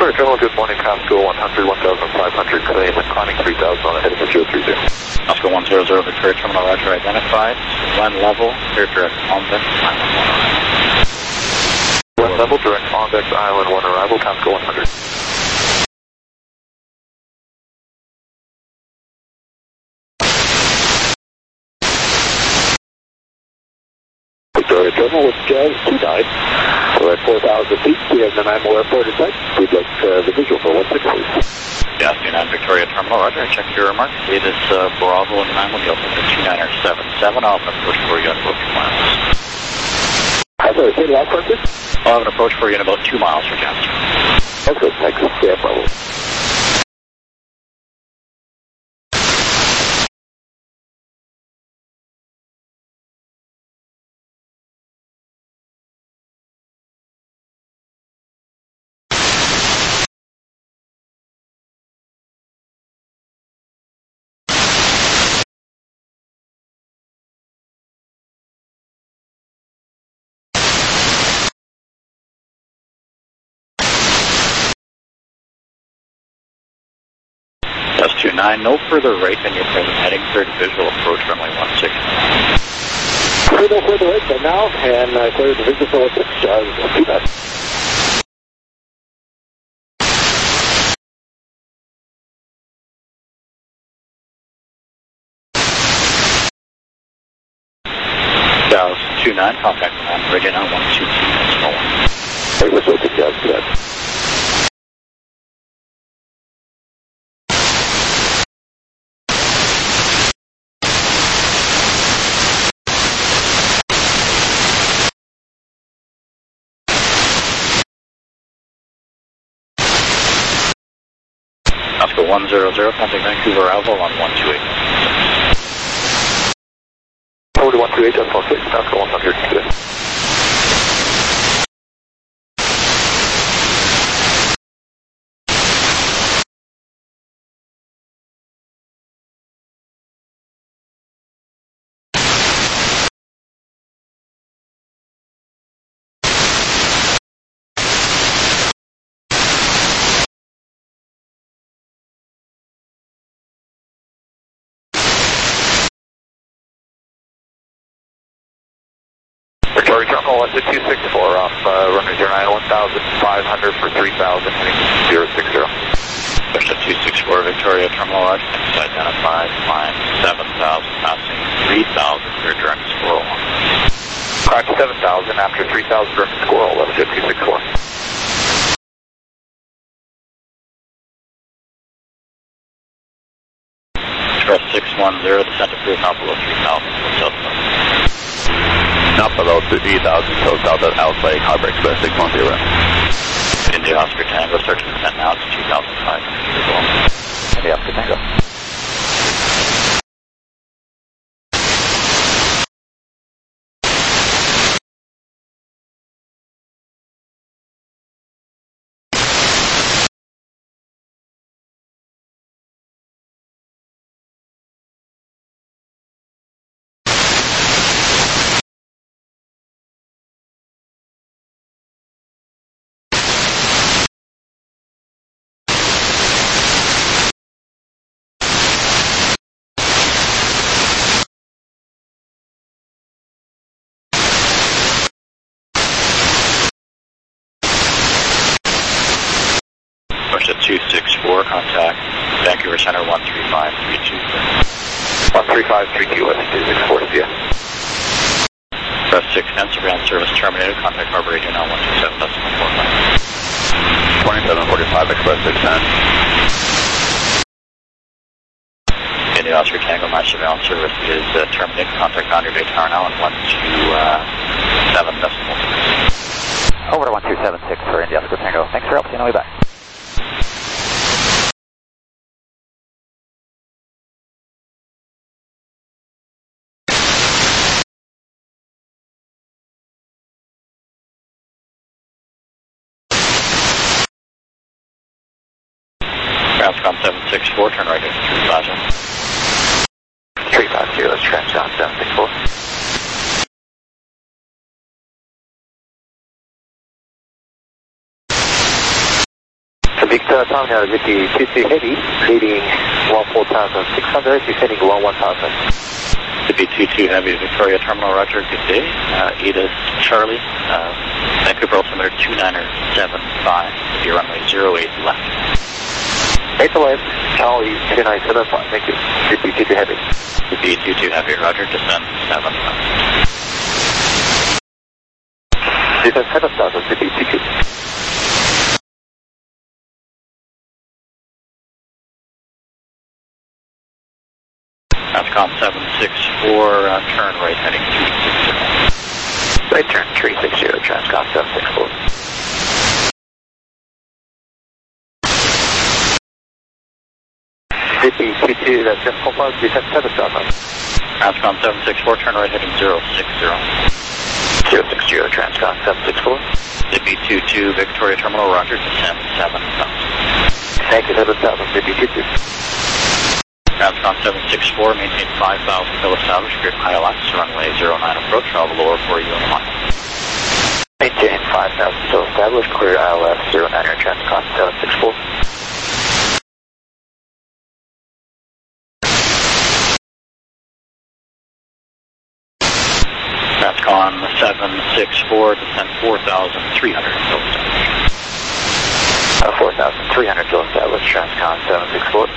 [SPEAKER 2] Victoria Terminal, good morning, Pasco 100, 1,500, claim and climbing 3,000 on the heading of 030.
[SPEAKER 4] Pasco 100, Victoria Terminal, roger, identified. Land level, clear direct convex, island 1 arrival.
[SPEAKER 2] Land level, direct convex, island 1 arrival, Pasco 100. Victoria Terminal with Jazz 29. We're at 4,000 feet. We have the Nanaimo Airport in sight. We'd like the visual for 16, please.
[SPEAKER 4] Jazz 29, Victoria Terminal, roger. I checked your remarks. It is Bravo and Nanaimo, the altimeter 2977. I'll have an approach for you on both miles.
[SPEAKER 2] Sorry, say the last part, please.
[SPEAKER 4] I'll have an approach for you in about 2 miles for Jazz.
[SPEAKER 2] That's good, thanks. Yeah, Bravo.
[SPEAKER 4] Jazz 29, no further right than your present heading, cleared visual approach runway 16.
[SPEAKER 2] No further right than now, and clear the visual for 16, Jazz 29.
[SPEAKER 4] Jazz 29, contact land bridge on 122 decimal 1.
[SPEAKER 2] Hey, let's open Jazz 29.
[SPEAKER 4] Oscar 100, contact Vancouver Alvo on 128.
[SPEAKER 2] Over to 128, that's 16, Oscar 100 today. Victoria Terminal, 264 off runway 09, 1,500 for 3,000, heading 060.
[SPEAKER 4] Starship 264, Victoria Terminal, roger. Identified, climb 7,000, passing 3,000, clear direct squirrel.
[SPEAKER 2] Crack 7,000 after 3,000 direct squirrel, that's 264.
[SPEAKER 4] Express 610, descent approved, not below 3,000, southwest.
[SPEAKER 5] Not below 3,000, so south of Outside Harbor Express 610.
[SPEAKER 4] India Oscar Tango, start to descent now, it's 2,500.
[SPEAKER 5] India Oscar Tango.
[SPEAKER 4] Starship 264, contact Vancouver Center 13532.
[SPEAKER 2] 13532, that's 264, yeah.
[SPEAKER 4] Express 610, surveillance service terminated, contact Harbor Radio now 127 decimal
[SPEAKER 5] 2745 Express 610.
[SPEAKER 4] India Oscar Tango, my surveillance service is terminated, contact Boundary Bay Tower now on 127 decimal 6.
[SPEAKER 6] Over to 1276 for India Oscar Tango. Thanks for help, see you on the way back.
[SPEAKER 4] Transcom 764, turn right into 3 Plaza.
[SPEAKER 2] 350, that's Transcom 764.
[SPEAKER 1] Victor Terminal, Zippy 22 Heavy, leading 14,600, descending 11,000.
[SPEAKER 4] Zippy 22 Heavy, Victoria Terminal, roger, good day. ADA Charlie, Vancouver altimeter 2975, Zippy runway 08 left.
[SPEAKER 1] 8 left, Charlie 2975, thank you. Zippy 22 Heavy.
[SPEAKER 4] Zippy 22 Heavy, roger, descend 7 left.
[SPEAKER 1] Descend 7,000, Zippy 22.
[SPEAKER 4] Transcom 764, turn right heading 360.
[SPEAKER 2] Right turn 360, Transcom 764.
[SPEAKER 1] Zippy 22, that's just confirmed, descend 7,000.
[SPEAKER 4] Transcom 764, turn right heading 060.
[SPEAKER 2] 060, Transcom 764.
[SPEAKER 4] Zippy 22, Victoria Terminal, roger, descend 7,000.
[SPEAKER 1] Thank you, 7,000, Zippy 22.
[SPEAKER 4] Transcom 764, maintain 5,000, fill established, grid ILS, runway 09 approach, I'll lower for you on the line.
[SPEAKER 2] Maintain 5,000, fill established, clear ILS 09, Transcom 764.
[SPEAKER 4] Transcom 764, descend 4,300, fill established.
[SPEAKER 2] 4,300, fill established, Transcom 764.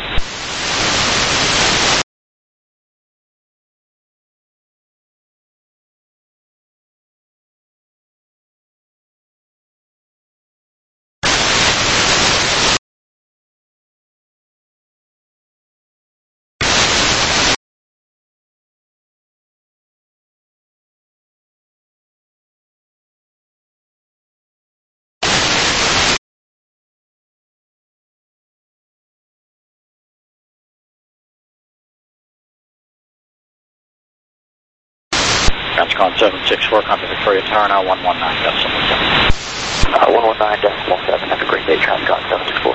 [SPEAKER 4] Transcom 764, contact Victoria Tower now 119.7.
[SPEAKER 2] 119.7, have a great day, Transcom 764.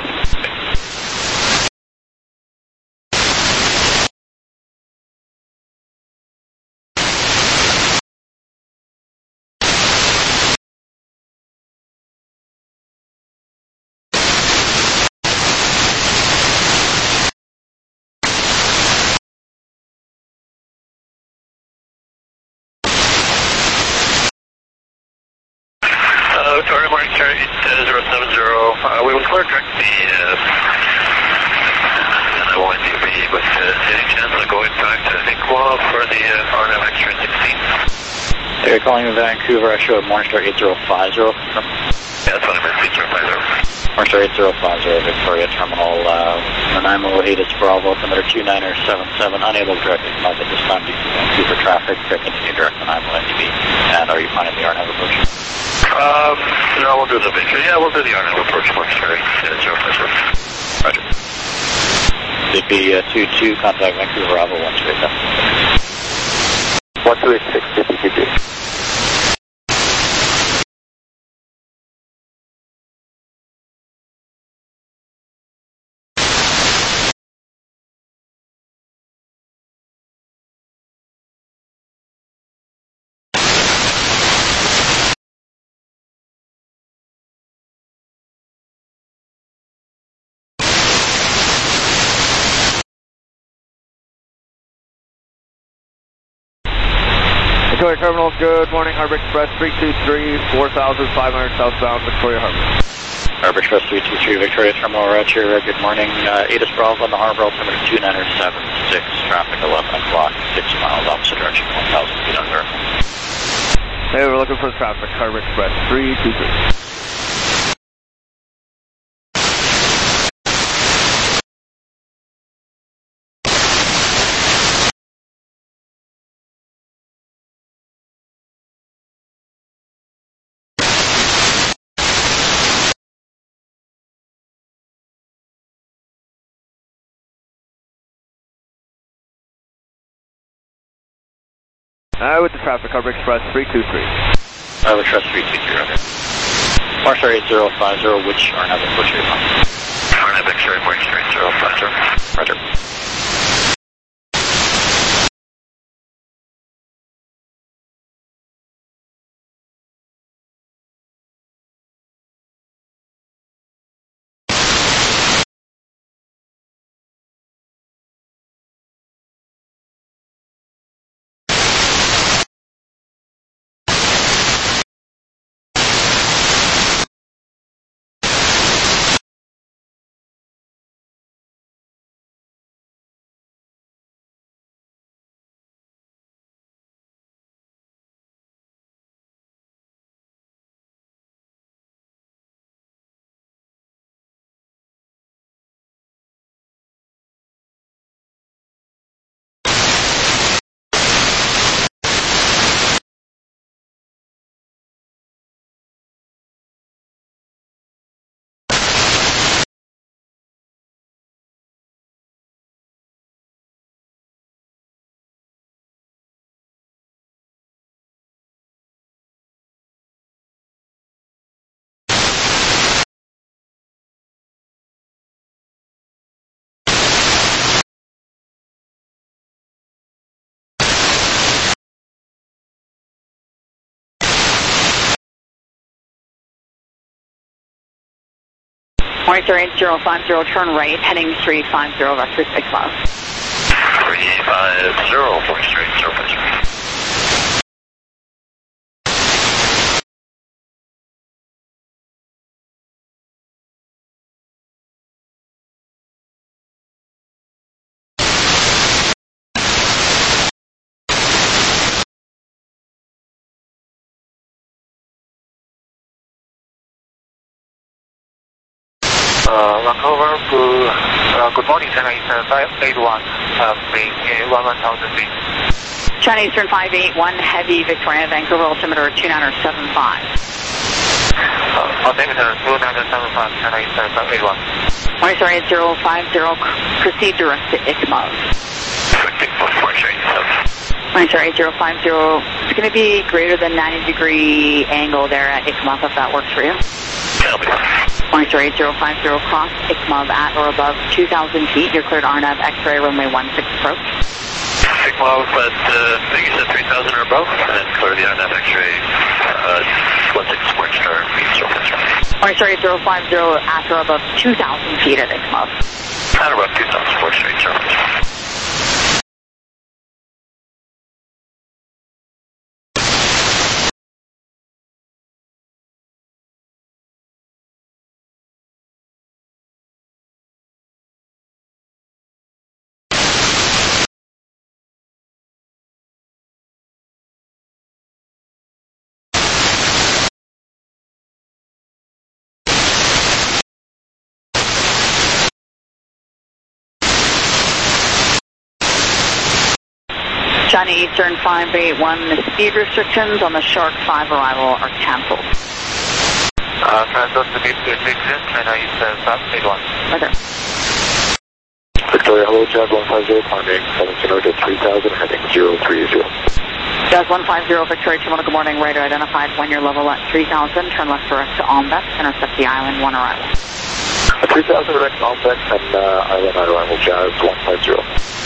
[SPEAKER 1] Victoria, morning, Charlie 8070. We will clear direct the NIYDB, but any chance of going back to Nicola for the RNAV X-ray 16?
[SPEAKER 4] You're calling in Vancouver, I show Morningstar 8050.
[SPEAKER 1] Yeah, that's what I meant, 8050.
[SPEAKER 4] Morningstar 8050, Victoria Terminal, Nanaimo, ADIS Bravo, altimeter 2977, unable to directly connect at this time due to Vancouver traffic, continue direct Nanaimo NDB. And are you finding the RNAV approach?
[SPEAKER 1] No, we'll do the Victor. Yeah, we'll do the RNAV approach, Morningstar 8050.
[SPEAKER 4] Roger. Zippy 22, contact Vancouver Bravo 137.
[SPEAKER 1] 1286, Zippy 22.
[SPEAKER 5] Victoria Terminal, good morning. Harbor Express 323, 4,500 southbound Victoria Harbor.
[SPEAKER 4] Harbor Express 323, Victoria Terminal, roger, good morning. ADIS Bravo on the harbor, altimeter 2976, traffic 11 o'clock, 6 miles opposite direction, 1,000 feet under.
[SPEAKER 5] Hey, we're looking for traffic. Harbor Express 323. With the traffic, Harbor Express 323.
[SPEAKER 4] Harbor Express 323, roger. Morningstar 8050, which RNAV approach are you on?
[SPEAKER 1] RNAV X-ray, Morningstar 8050.
[SPEAKER 4] Roger.
[SPEAKER 3] Monitor 8050, turn right, heading 350, vector 6 miles.
[SPEAKER 2] 350, for straight, 050.
[SPEAKER 1] Vancouver, good morning, China Eastern 581, being 11,000 feet.
[SPEAKER 3] China Eastern 581, heavy Victoria, Vancouver, altimeter 2975.
[SPEAKER 1] Altimeter 2975, China Eastern 581.
[SPEAKER 3] Monitor 8050, proceed direct to Ikmov. Monitor 8050, it's going to be greater than 90-degree angle there at Ikmov, if that works for you. Monitor 8050, cross Ikmov at or above 2,000 feet. You're cleared RNAV X-ray, runway 16 approach.
[SPEAKER 2] Ikmov at, I think you said 3,000 or above, and then clear the RNAV X-ray, 16 Sports Star,
[SPEAKER 3] Monitor 8050, at or above 2,000 feet at Ikmov.
[SPEAKER 2] At about 2,000 Sports Street, sir.
[SPEAKER 3] China Eastern 581, the speed restrictions on the Shark 5 arrival are cancelled.
[SPEAKER 1] Transit to meet the exit, China Eastern 581.
[SPEAKER 3] Okay.
[SPEAKER 2] Victoria, hello, Jazz 150, climbing 1700 to 3000, heading 030.
[SPEAKER 3] Jazz 150, Victoria Toronto, good morning, radar identified when you're level at 3000, turn left direct to Almbeck, intercept the island 1 arrival.
[SPEAKER 2] 3000 direct Almbeck and island on arrival, Jazz 150.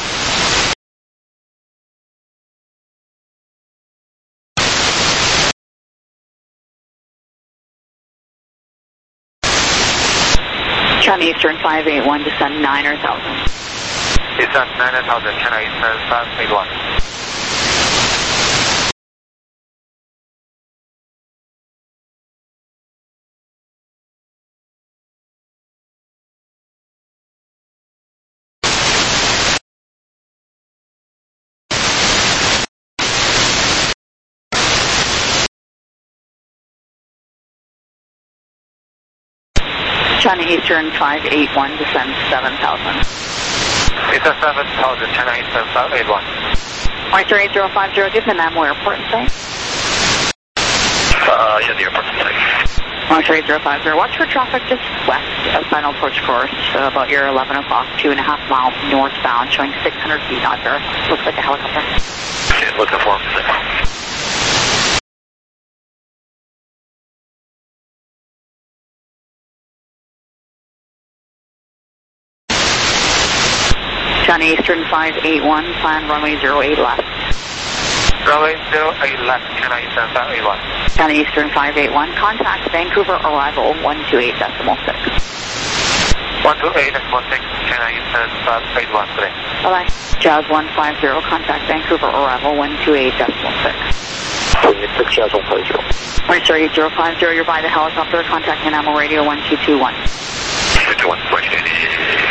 [SPEAKER 3] China Eastern 581, descend 9,000.
[SPEAKER 1] Descend 9,000, China Eastern 581.
[SPEAKER 3] China Eastern 581, descend 7,000.
[SPEAKER 1] Descend 7,000, China Eastern 581.
[SPEAKER 3] Monitor 8050, give the Nammo Airport in sight.
[SPEAKER 2] Yeah, the airport's in sight.
[SPEAKER 3] Monitor 8050, watch for traffic just west of final approach course, about your 11 o'clock, 2.5 miles northbound, showing 600 feet out there. Looks like a helicopter.
[SPEAKER 2] Okay, looking for him.
[SPEAKER 3] China Eastern 581, plan runway 08 left.
[SPEAKER 1] Runway 08 left, China Eastern 581.
[SPEAKER 3] China Eastern 581, contact Vancouver arrival 128.6.
[SPEAKER 1] 128.6, China Eastern 581 today.
[SPEAKER 3] Bye-bye. Jazz 150, contact Vancouver arrival 128.6.
[SPEAKER 2] 26 Jazz 150.
[SPEAKER 3] Monitor 8050, you're by the helicopter, contact Nanaimo radio 1221.
[SPEAKER 2] 51.8.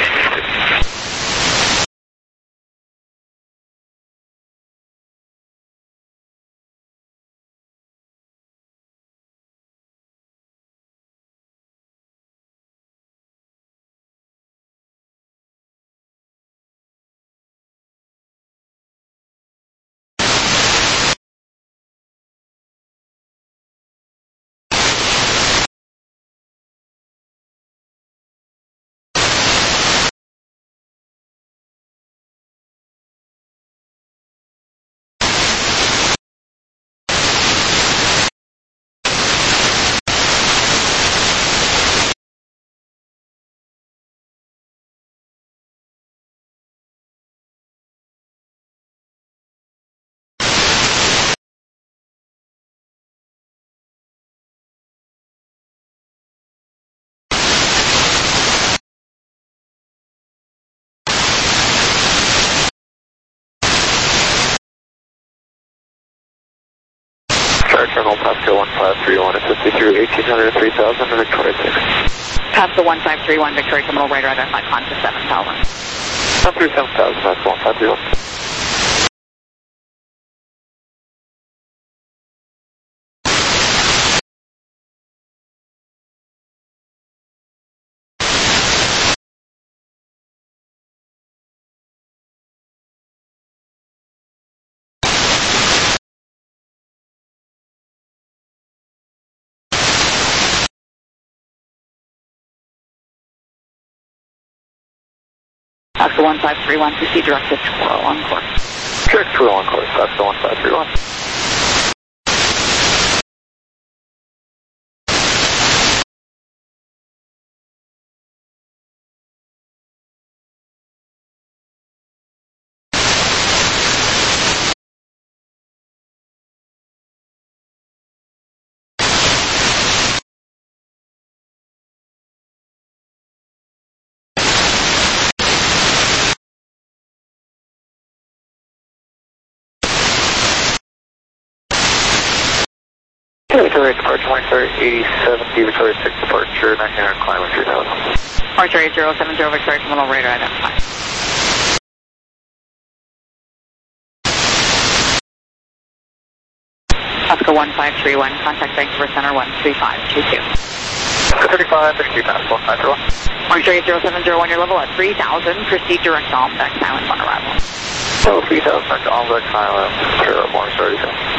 [SPEAKER 1] Charge terminal Pasco 1531, assist through 1800 3000 to Victoria 6.
[SPEAKER 3] Pass the 1531, Victoria Terminal, radar identified, climb to 7000.
[SPEAKER 1] Come through 7000, Pasco 1531.
[SPEAKER 3] Pasco 1531, proceed direct to Toro on course.
[SPEAKER 1] Direct Toro on course, Pasco 1531. Victoria departure, Victoria 8070, Victoria 6 departure, 900 climb 3000.
[SPEAKER 3] Archer 8070, Victoria Terminal, radar identified. Pasco 1531, contact Vancouver Center 13522.
[SPEAKER 1] 35, thank you, Pasco 1531.
[SPEAKER 3] Archer 8070, your level at 3000, proceed direct to Almbeck Island on arrival.
[SPEAKER 1] So 3000 back to Almbeck Island, Terra Morris 37.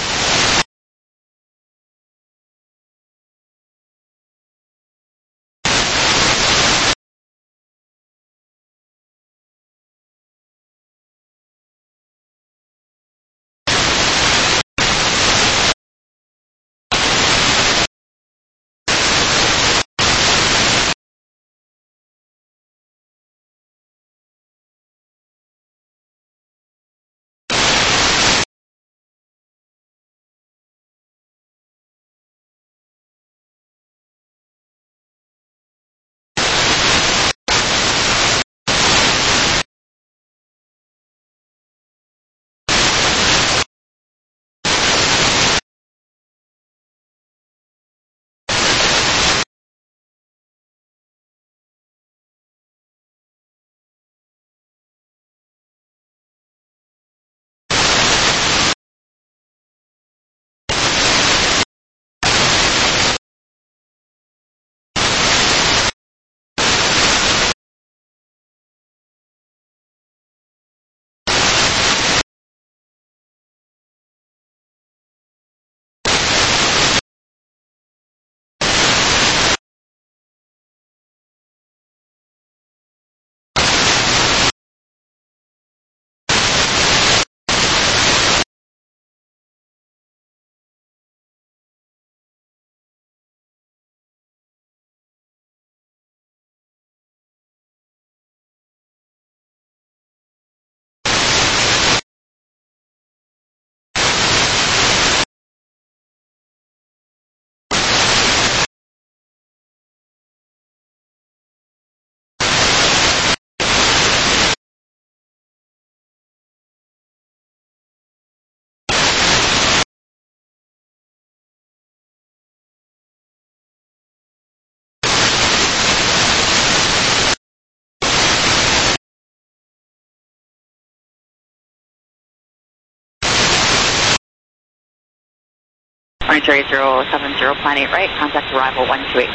[SPEAKER 3] Archer 8070, plan 8 right, contact arrival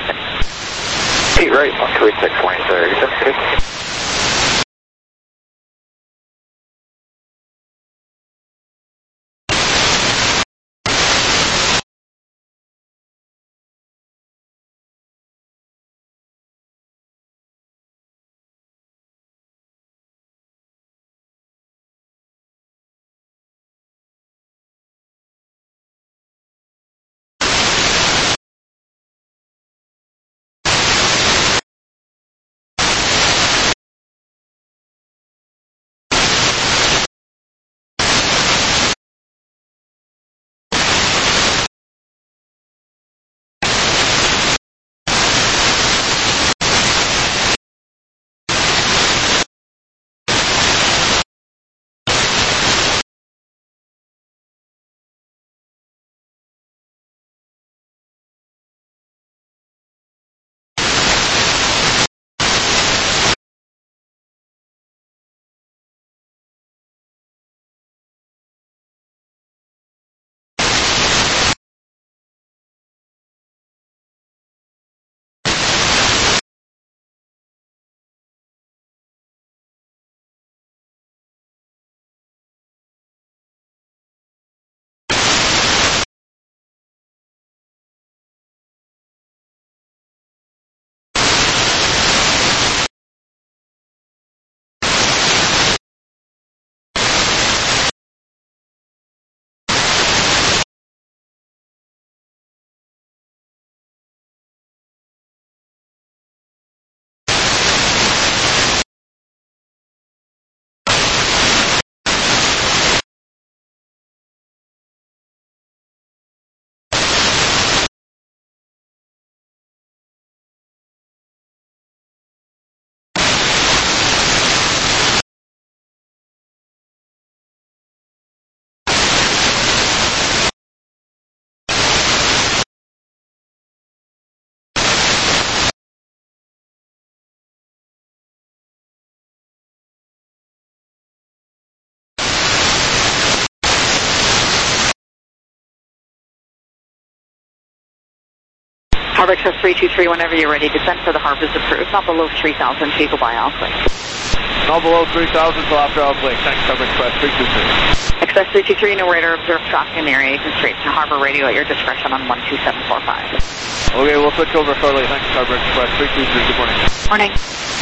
[SPEAKER 3] 1286.
[SPEAKER 1] 8 right, 1286, Wayne, sir.
[SPEAKER 3] Harbor Express 323, whenever you're ready, descent for the Harbor is approved. Not below 3,000 feet, go by Alflake.
[SPEAKER 5] Not below 3,000 till after Alflake. Thanks, Harbor Express 323.
[SPEAKER 3] Express 323, no radar, observe traffic in the area. You can straight to Harbor Radio at your discretion on 12745.
[SPEAKER 5] Okay, we'll switch over shortly. Thanks, Harbor Express 323. Good morning.
[SPEAKER 3] Morning.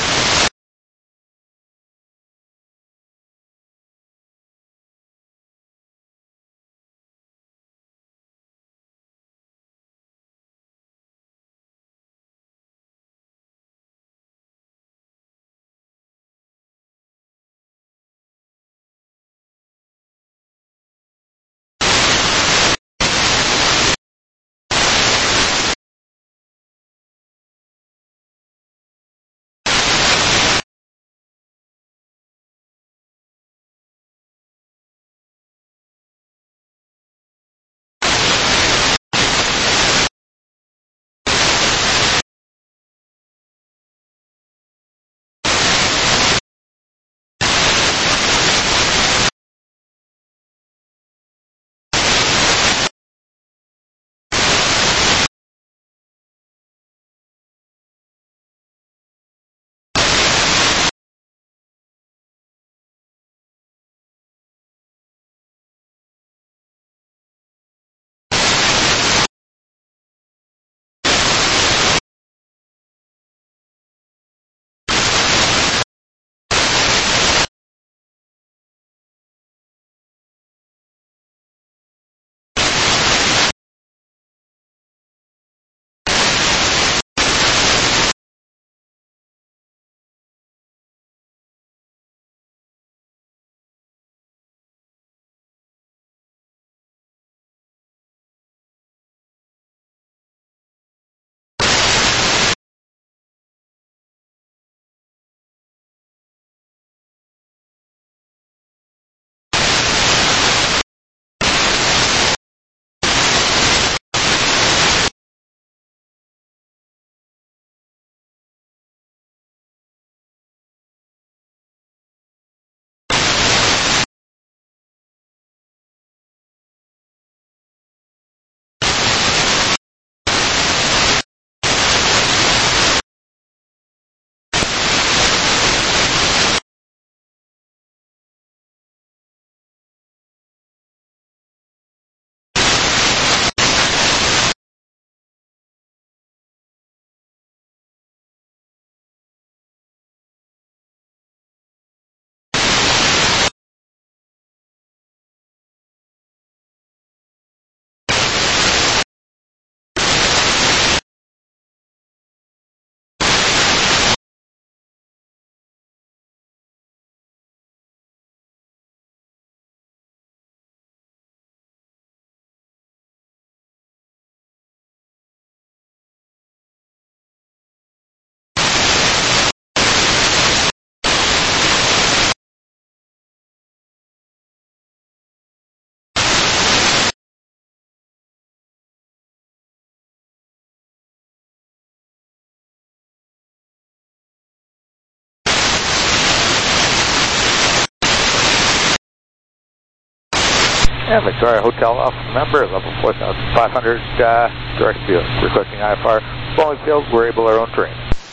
[SPEAKER 6] Yeah, Victoria Hotel off member, level 4,500, direct view, requesting IFR. Following field, we're able our own terrain.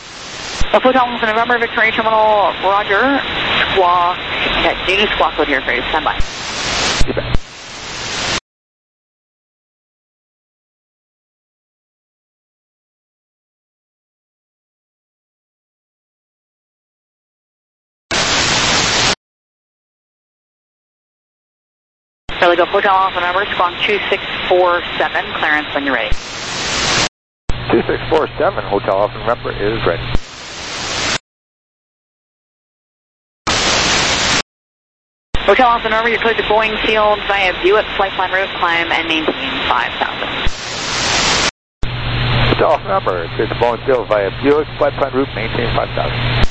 [SPEAKER 3] Hotel for November, Victoria Terminal, Roger. Squawk, new squawk code here for you, stand by.
[SPEAKER 6] You bet.
[SPEAKER 3] Charlie Go Hotel Alpha number, squawk 2647, clearance when you're ready.
[SPEAKER 6] 2647, Hotel Alpha member is ready.
[SPEAKER 3] Hotel Alpha number, you're cleared to Boeing Field via Buick flight plan route, climb and maintain 5,000.
[SPEAKER 6] Hotel Alpha number, cleared to Boeing Field via Buick flight plan route, maintain 5,000.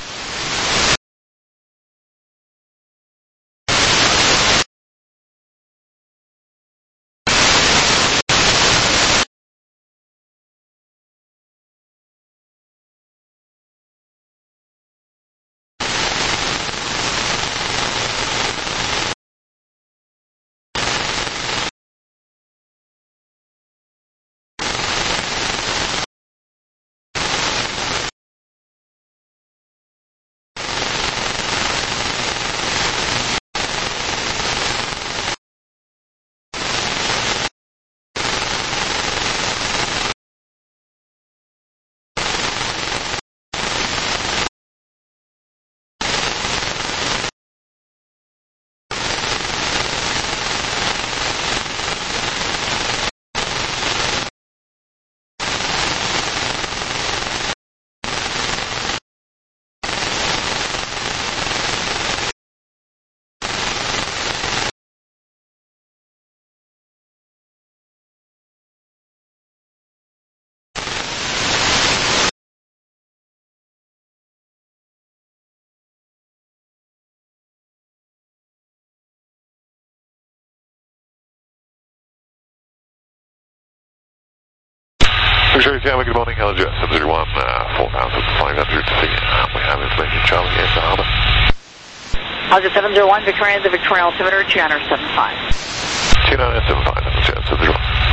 [SPEAKER 7] Victoria Tango, good morning, Hello Jet 701, 4,500 to see. We have information Charlie and Sahaba.
[SPEAKER 3] Alger 701, Victoria, the Victoria altimeter, 2975.
[SPEAKER 7] 2975, Hello Jet 701.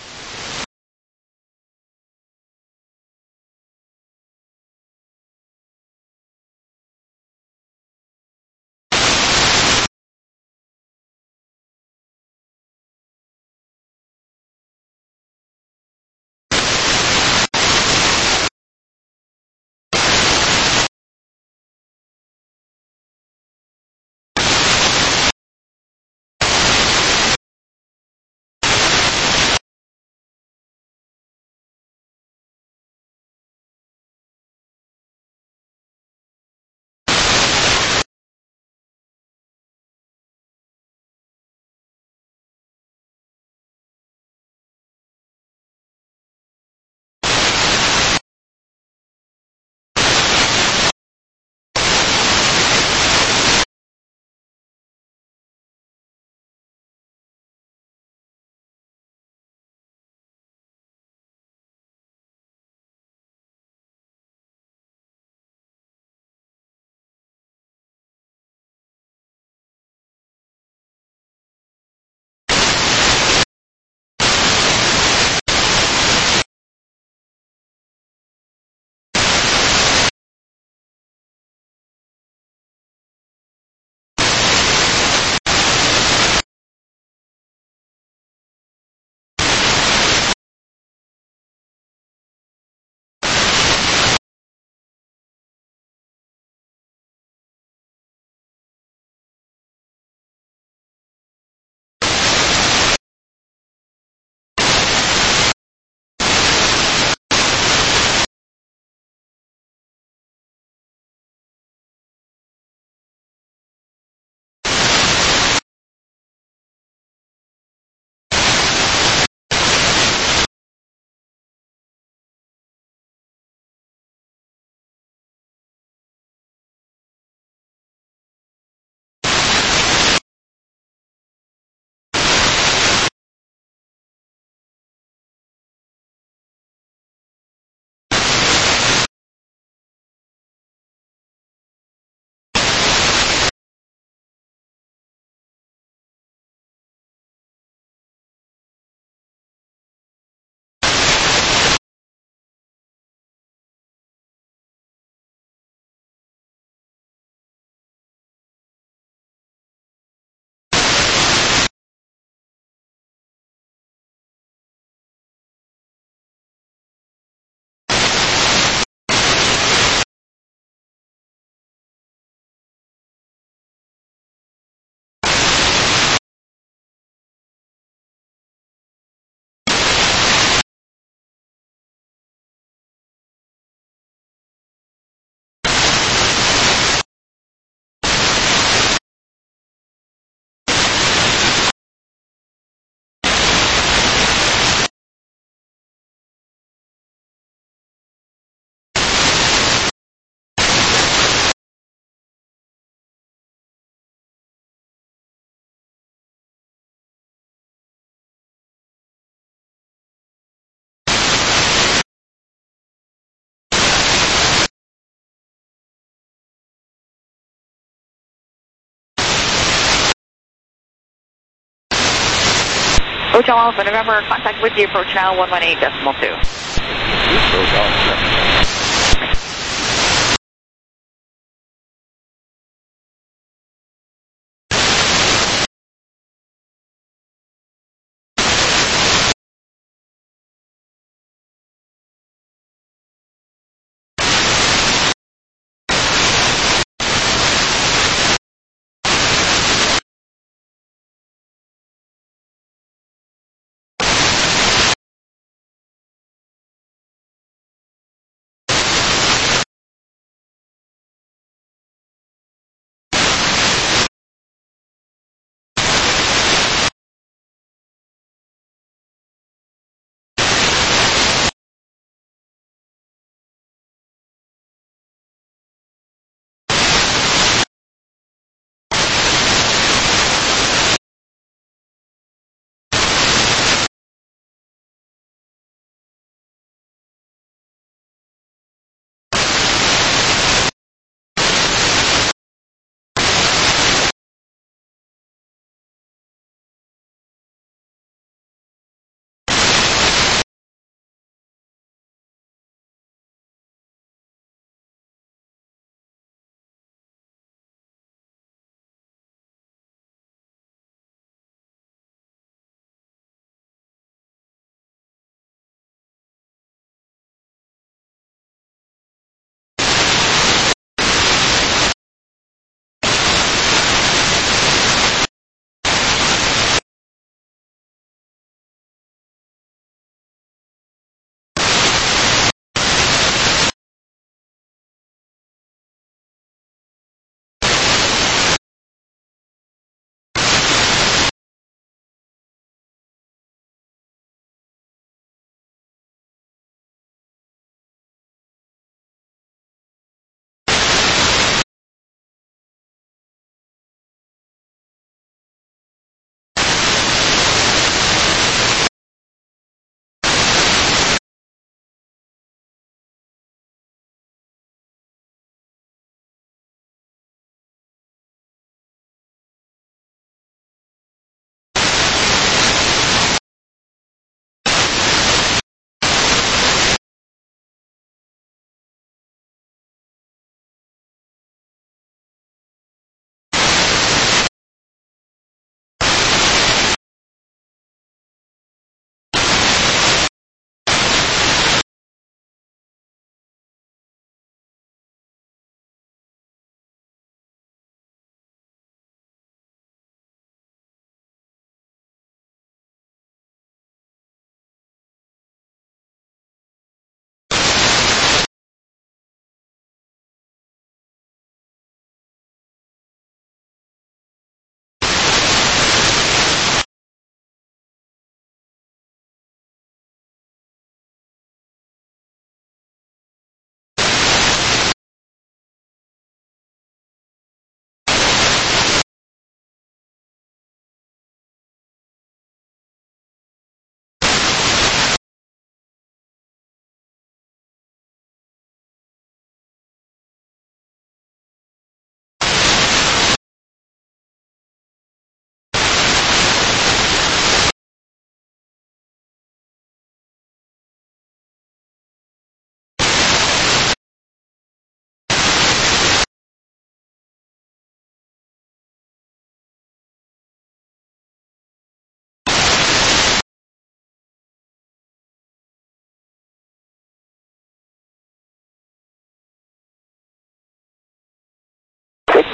[SPEAKER 3] Hotel Alpha November, contact with the approach now 118.2.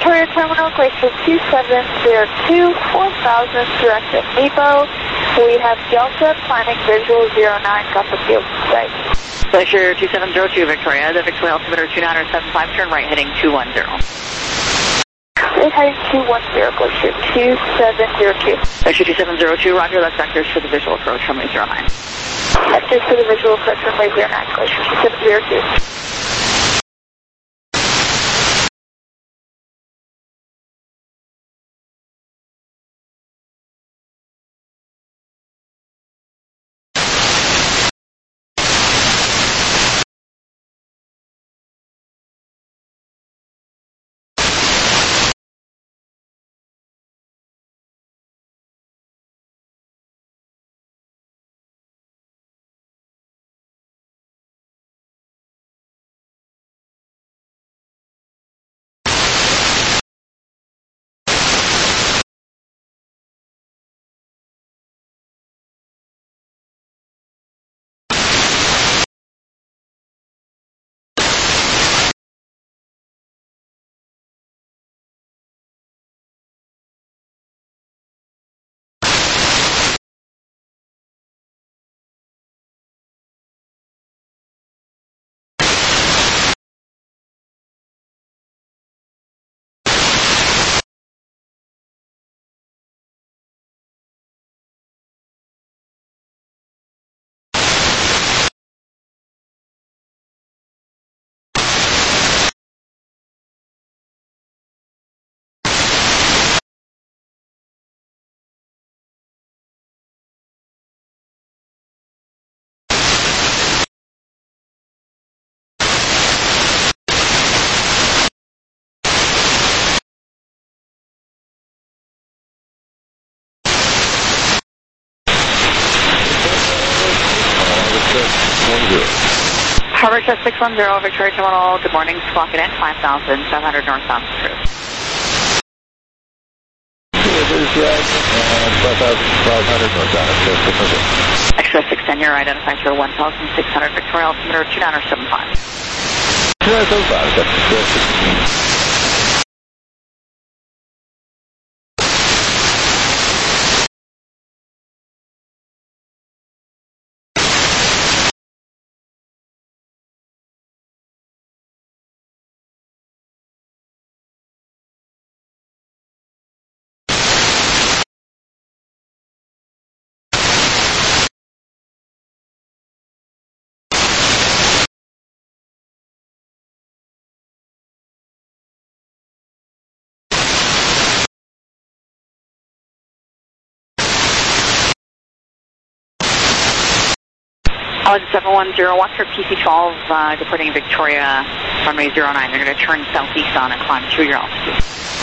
[SPEAKER 8] Victoria Terminal, Glacier 2702, 4000, direct at Nebo. We have Delta, planning visual 09, got the field site.
[SPEAKER 3] Glacier 2702, Victoria, the Victoria altimeter 2975, turn right heading 210.
[SPEAKER 8] Right heading 210, Glacier 2702.
[SPEAKER 3] Glacier 2702, roger, that's vectors for the visual approach from 09.
[SPEAKER 8] Vectors for the visual approach from 09, Glacier 2702.
[SPEAKER 3] Harvard Trust 610, Victoria Terminal, good morning, clock it in, 5,700 northbound through.
[SPEAKER 6] And 5,500 northbound,
[SPEAKER 3] Express 610, you're identified for 1,600, Victoria altimeter 2975.
[SPEAKER 6] 2975, that's Express 16.
[SPEAKER 3] Alex 7101 for PC-12, departing Victoria, runway 09. They're going to turn southeast on and climb through your altitude.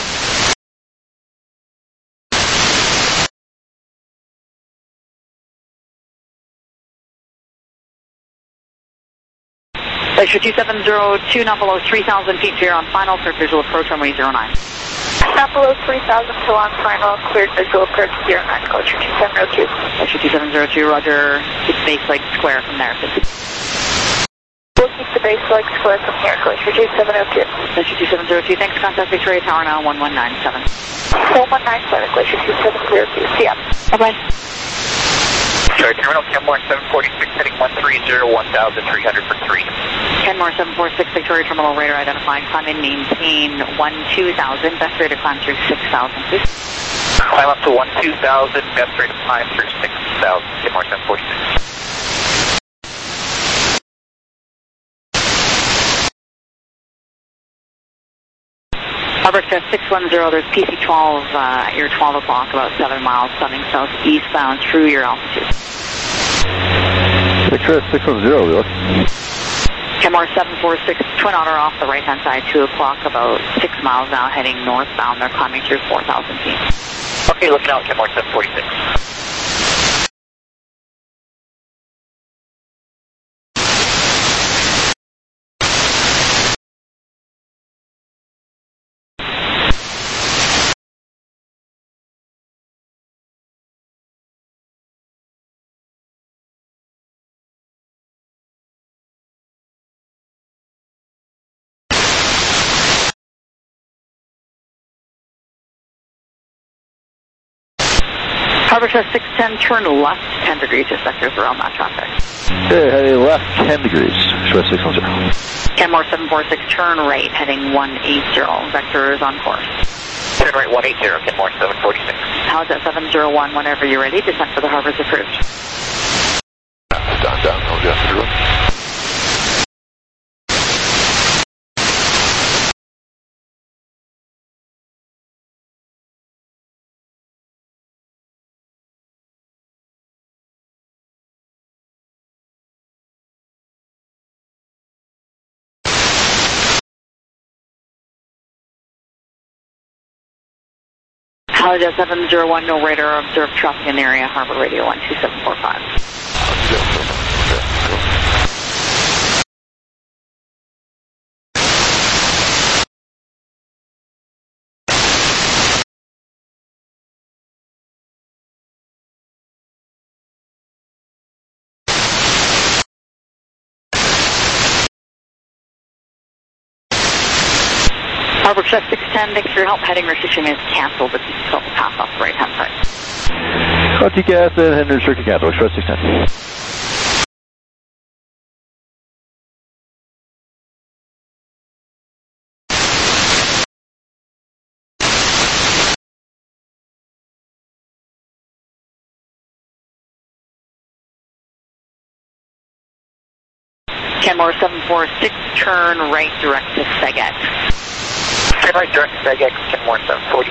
[SPEAKER 3] Glacier 2702, not below 3,000 feet, clear on final, clear visual approach, runway 09.
[SPEAKER 8] Not below 3,000 till on final, cleared visual approach 09, Glacier 2702.
[SPEAKER 3] Glacier 2702, roger, keep base leg square from there.
[SPEAKER 8] We'll keep the base leg square from here, Glacier 2702.
[SPEAKER 3] Glacier 2702, thanks, contact Victoria Tower now, 1197.
[SPEAKER 8] 1197, Glacier 2702, see ya.
[SPEAKER 3] Bye-bye.
[SPEAKER 4] Sorry, Terminal Kenmore 746 heading 130, 1,300 for 3.
[SPEAKER 3] Kenmore 746, Victoria Terminal radar identifying, climb and maintain 12,000, best rate of climb through 6,000, please.
[SPEAKER 4] Climb up to 12,000, best rate of climb through 6,000, Kenmore 746.
[SPEAKER 3] Harvard Test 610, there's PC-12 at your 12 o'clock, about 7 miles, sunning southeastbound through your altitude.
[SPEAKER 6] Victoria 610, Lewis.
[SPEAKER 3] Kenmore 746, Twin Otter off the right-hand side, 2 o'clock, about 6 miles now, heading northbound. They're climbing through 4,000 feet.
[SPEAKER 4] Okay, looking out, Kenmore 746.
[SPEAKER 3] Harbor Chef 610, turn left 10 degrees to sectors around that traffic.
[SPEAKER 9] Okay, heading left 10 degrees, short 610.
[SPEAKER 3] Kenmore 746, turn right heading 180, vector is on course.
[SPEAKER 2] Turn right 180, Kenmore 746.
[SPEAKER 3] How's that 701, whenever you're ready, descent for the harbor is approved.
[SPEAKER 7] Down, hold you after the
[SPEAKER 3] How's 701, no radar observed traffic in the area, harbor radio 12745. Harbor Chef 610, thanks for your help. Heading restriction is canceled, but you still pass off the right-hand side.
[SPEAKER 9] TCAS and heading restricted cancel, short 610.
[SPEAKER 3] Kenmore 746, turn right direct to Seget.
[SPEAKER 2] Turn right direct to Seget, Kenmore 740.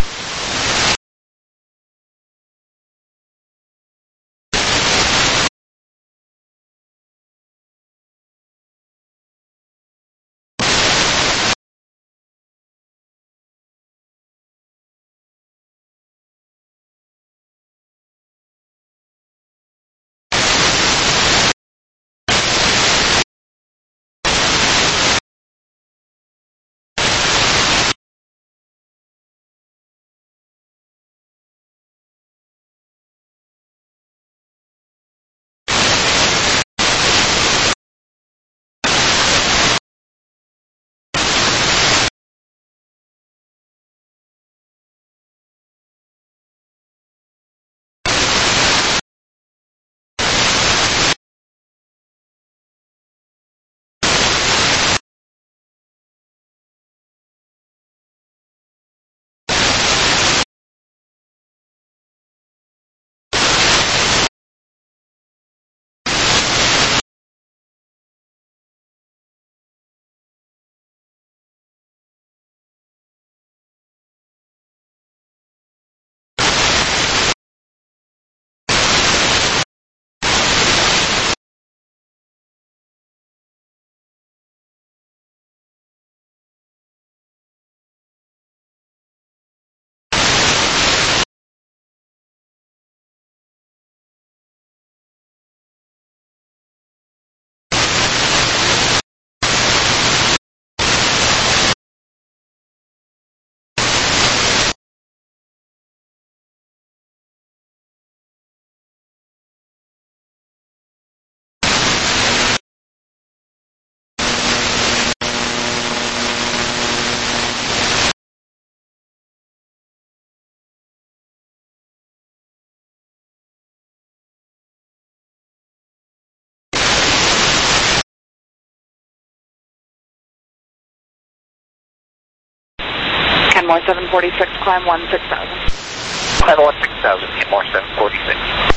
[SPEAKER 3] Kenmore 746, climb 16,000.
[SPEAKER 2] Climb 16,000, Kenmore 746.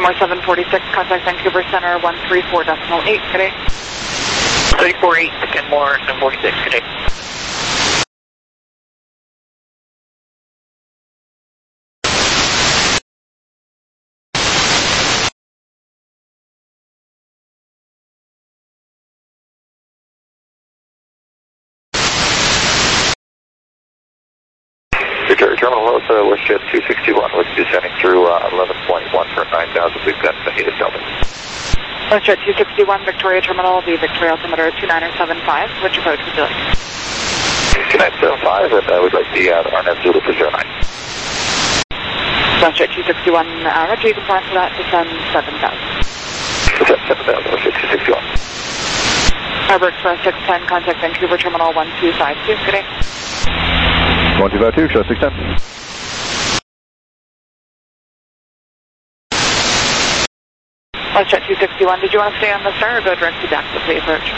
[SPEAKER 3] More 746, contact Vancouver Center 134.8, good day.
[SPEAKER 10] 348, Kenmore 746, good day.
[SPEAKER 2] Victoria Terminal North, WestJet 261, was descending through 11.1 for 9,000. We've got Native Delta.
[SPEAKER 3] WestJet 261, Victoria Terminal, the Victoria altimeter 2975. Which approach would you like?
[SPEAKER 2] 2975, and we'd like the RNAV Zulu for 09.
[SPEAKER 3] WestJet 261, Roger, you can plan for that, descend 7,000.
[SPEAKER 2] Descend 7,000, WestJet 261.
[SPEAKER 3] Harbor Express 610, contact Vancouver Terminal 1252, good day.
[SPEAKER 9] 1252, show 610.
[SPEAKER 3] WestJet 261, did you want to stay on the star or go direct to Daxis for the approach?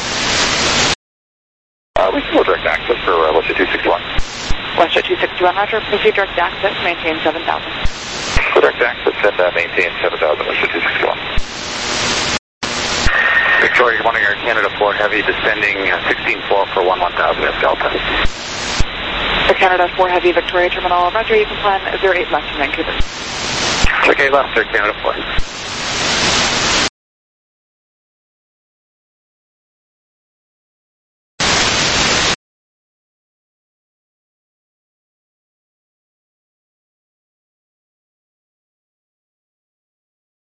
[SPEAKER 2] We can go direct access for WestJet 261.
[SPEAKER 3] WestJet 261, Roger, proceed direct access, maintain 7,000.
[SPEAKER 2] Go direct access and maintain 7,000, WestJet 261. Victoria, good morning, Air Canada 4 Heavy, descending 16-4 for 11,000 at Delta.
[SPEAKER 3] Air Canada 4 Heavy, Victoria Terminal, Roger, you can plan 08 left to Vancouver.
[SPEAKER 2] Okay, left, Air Canada 4.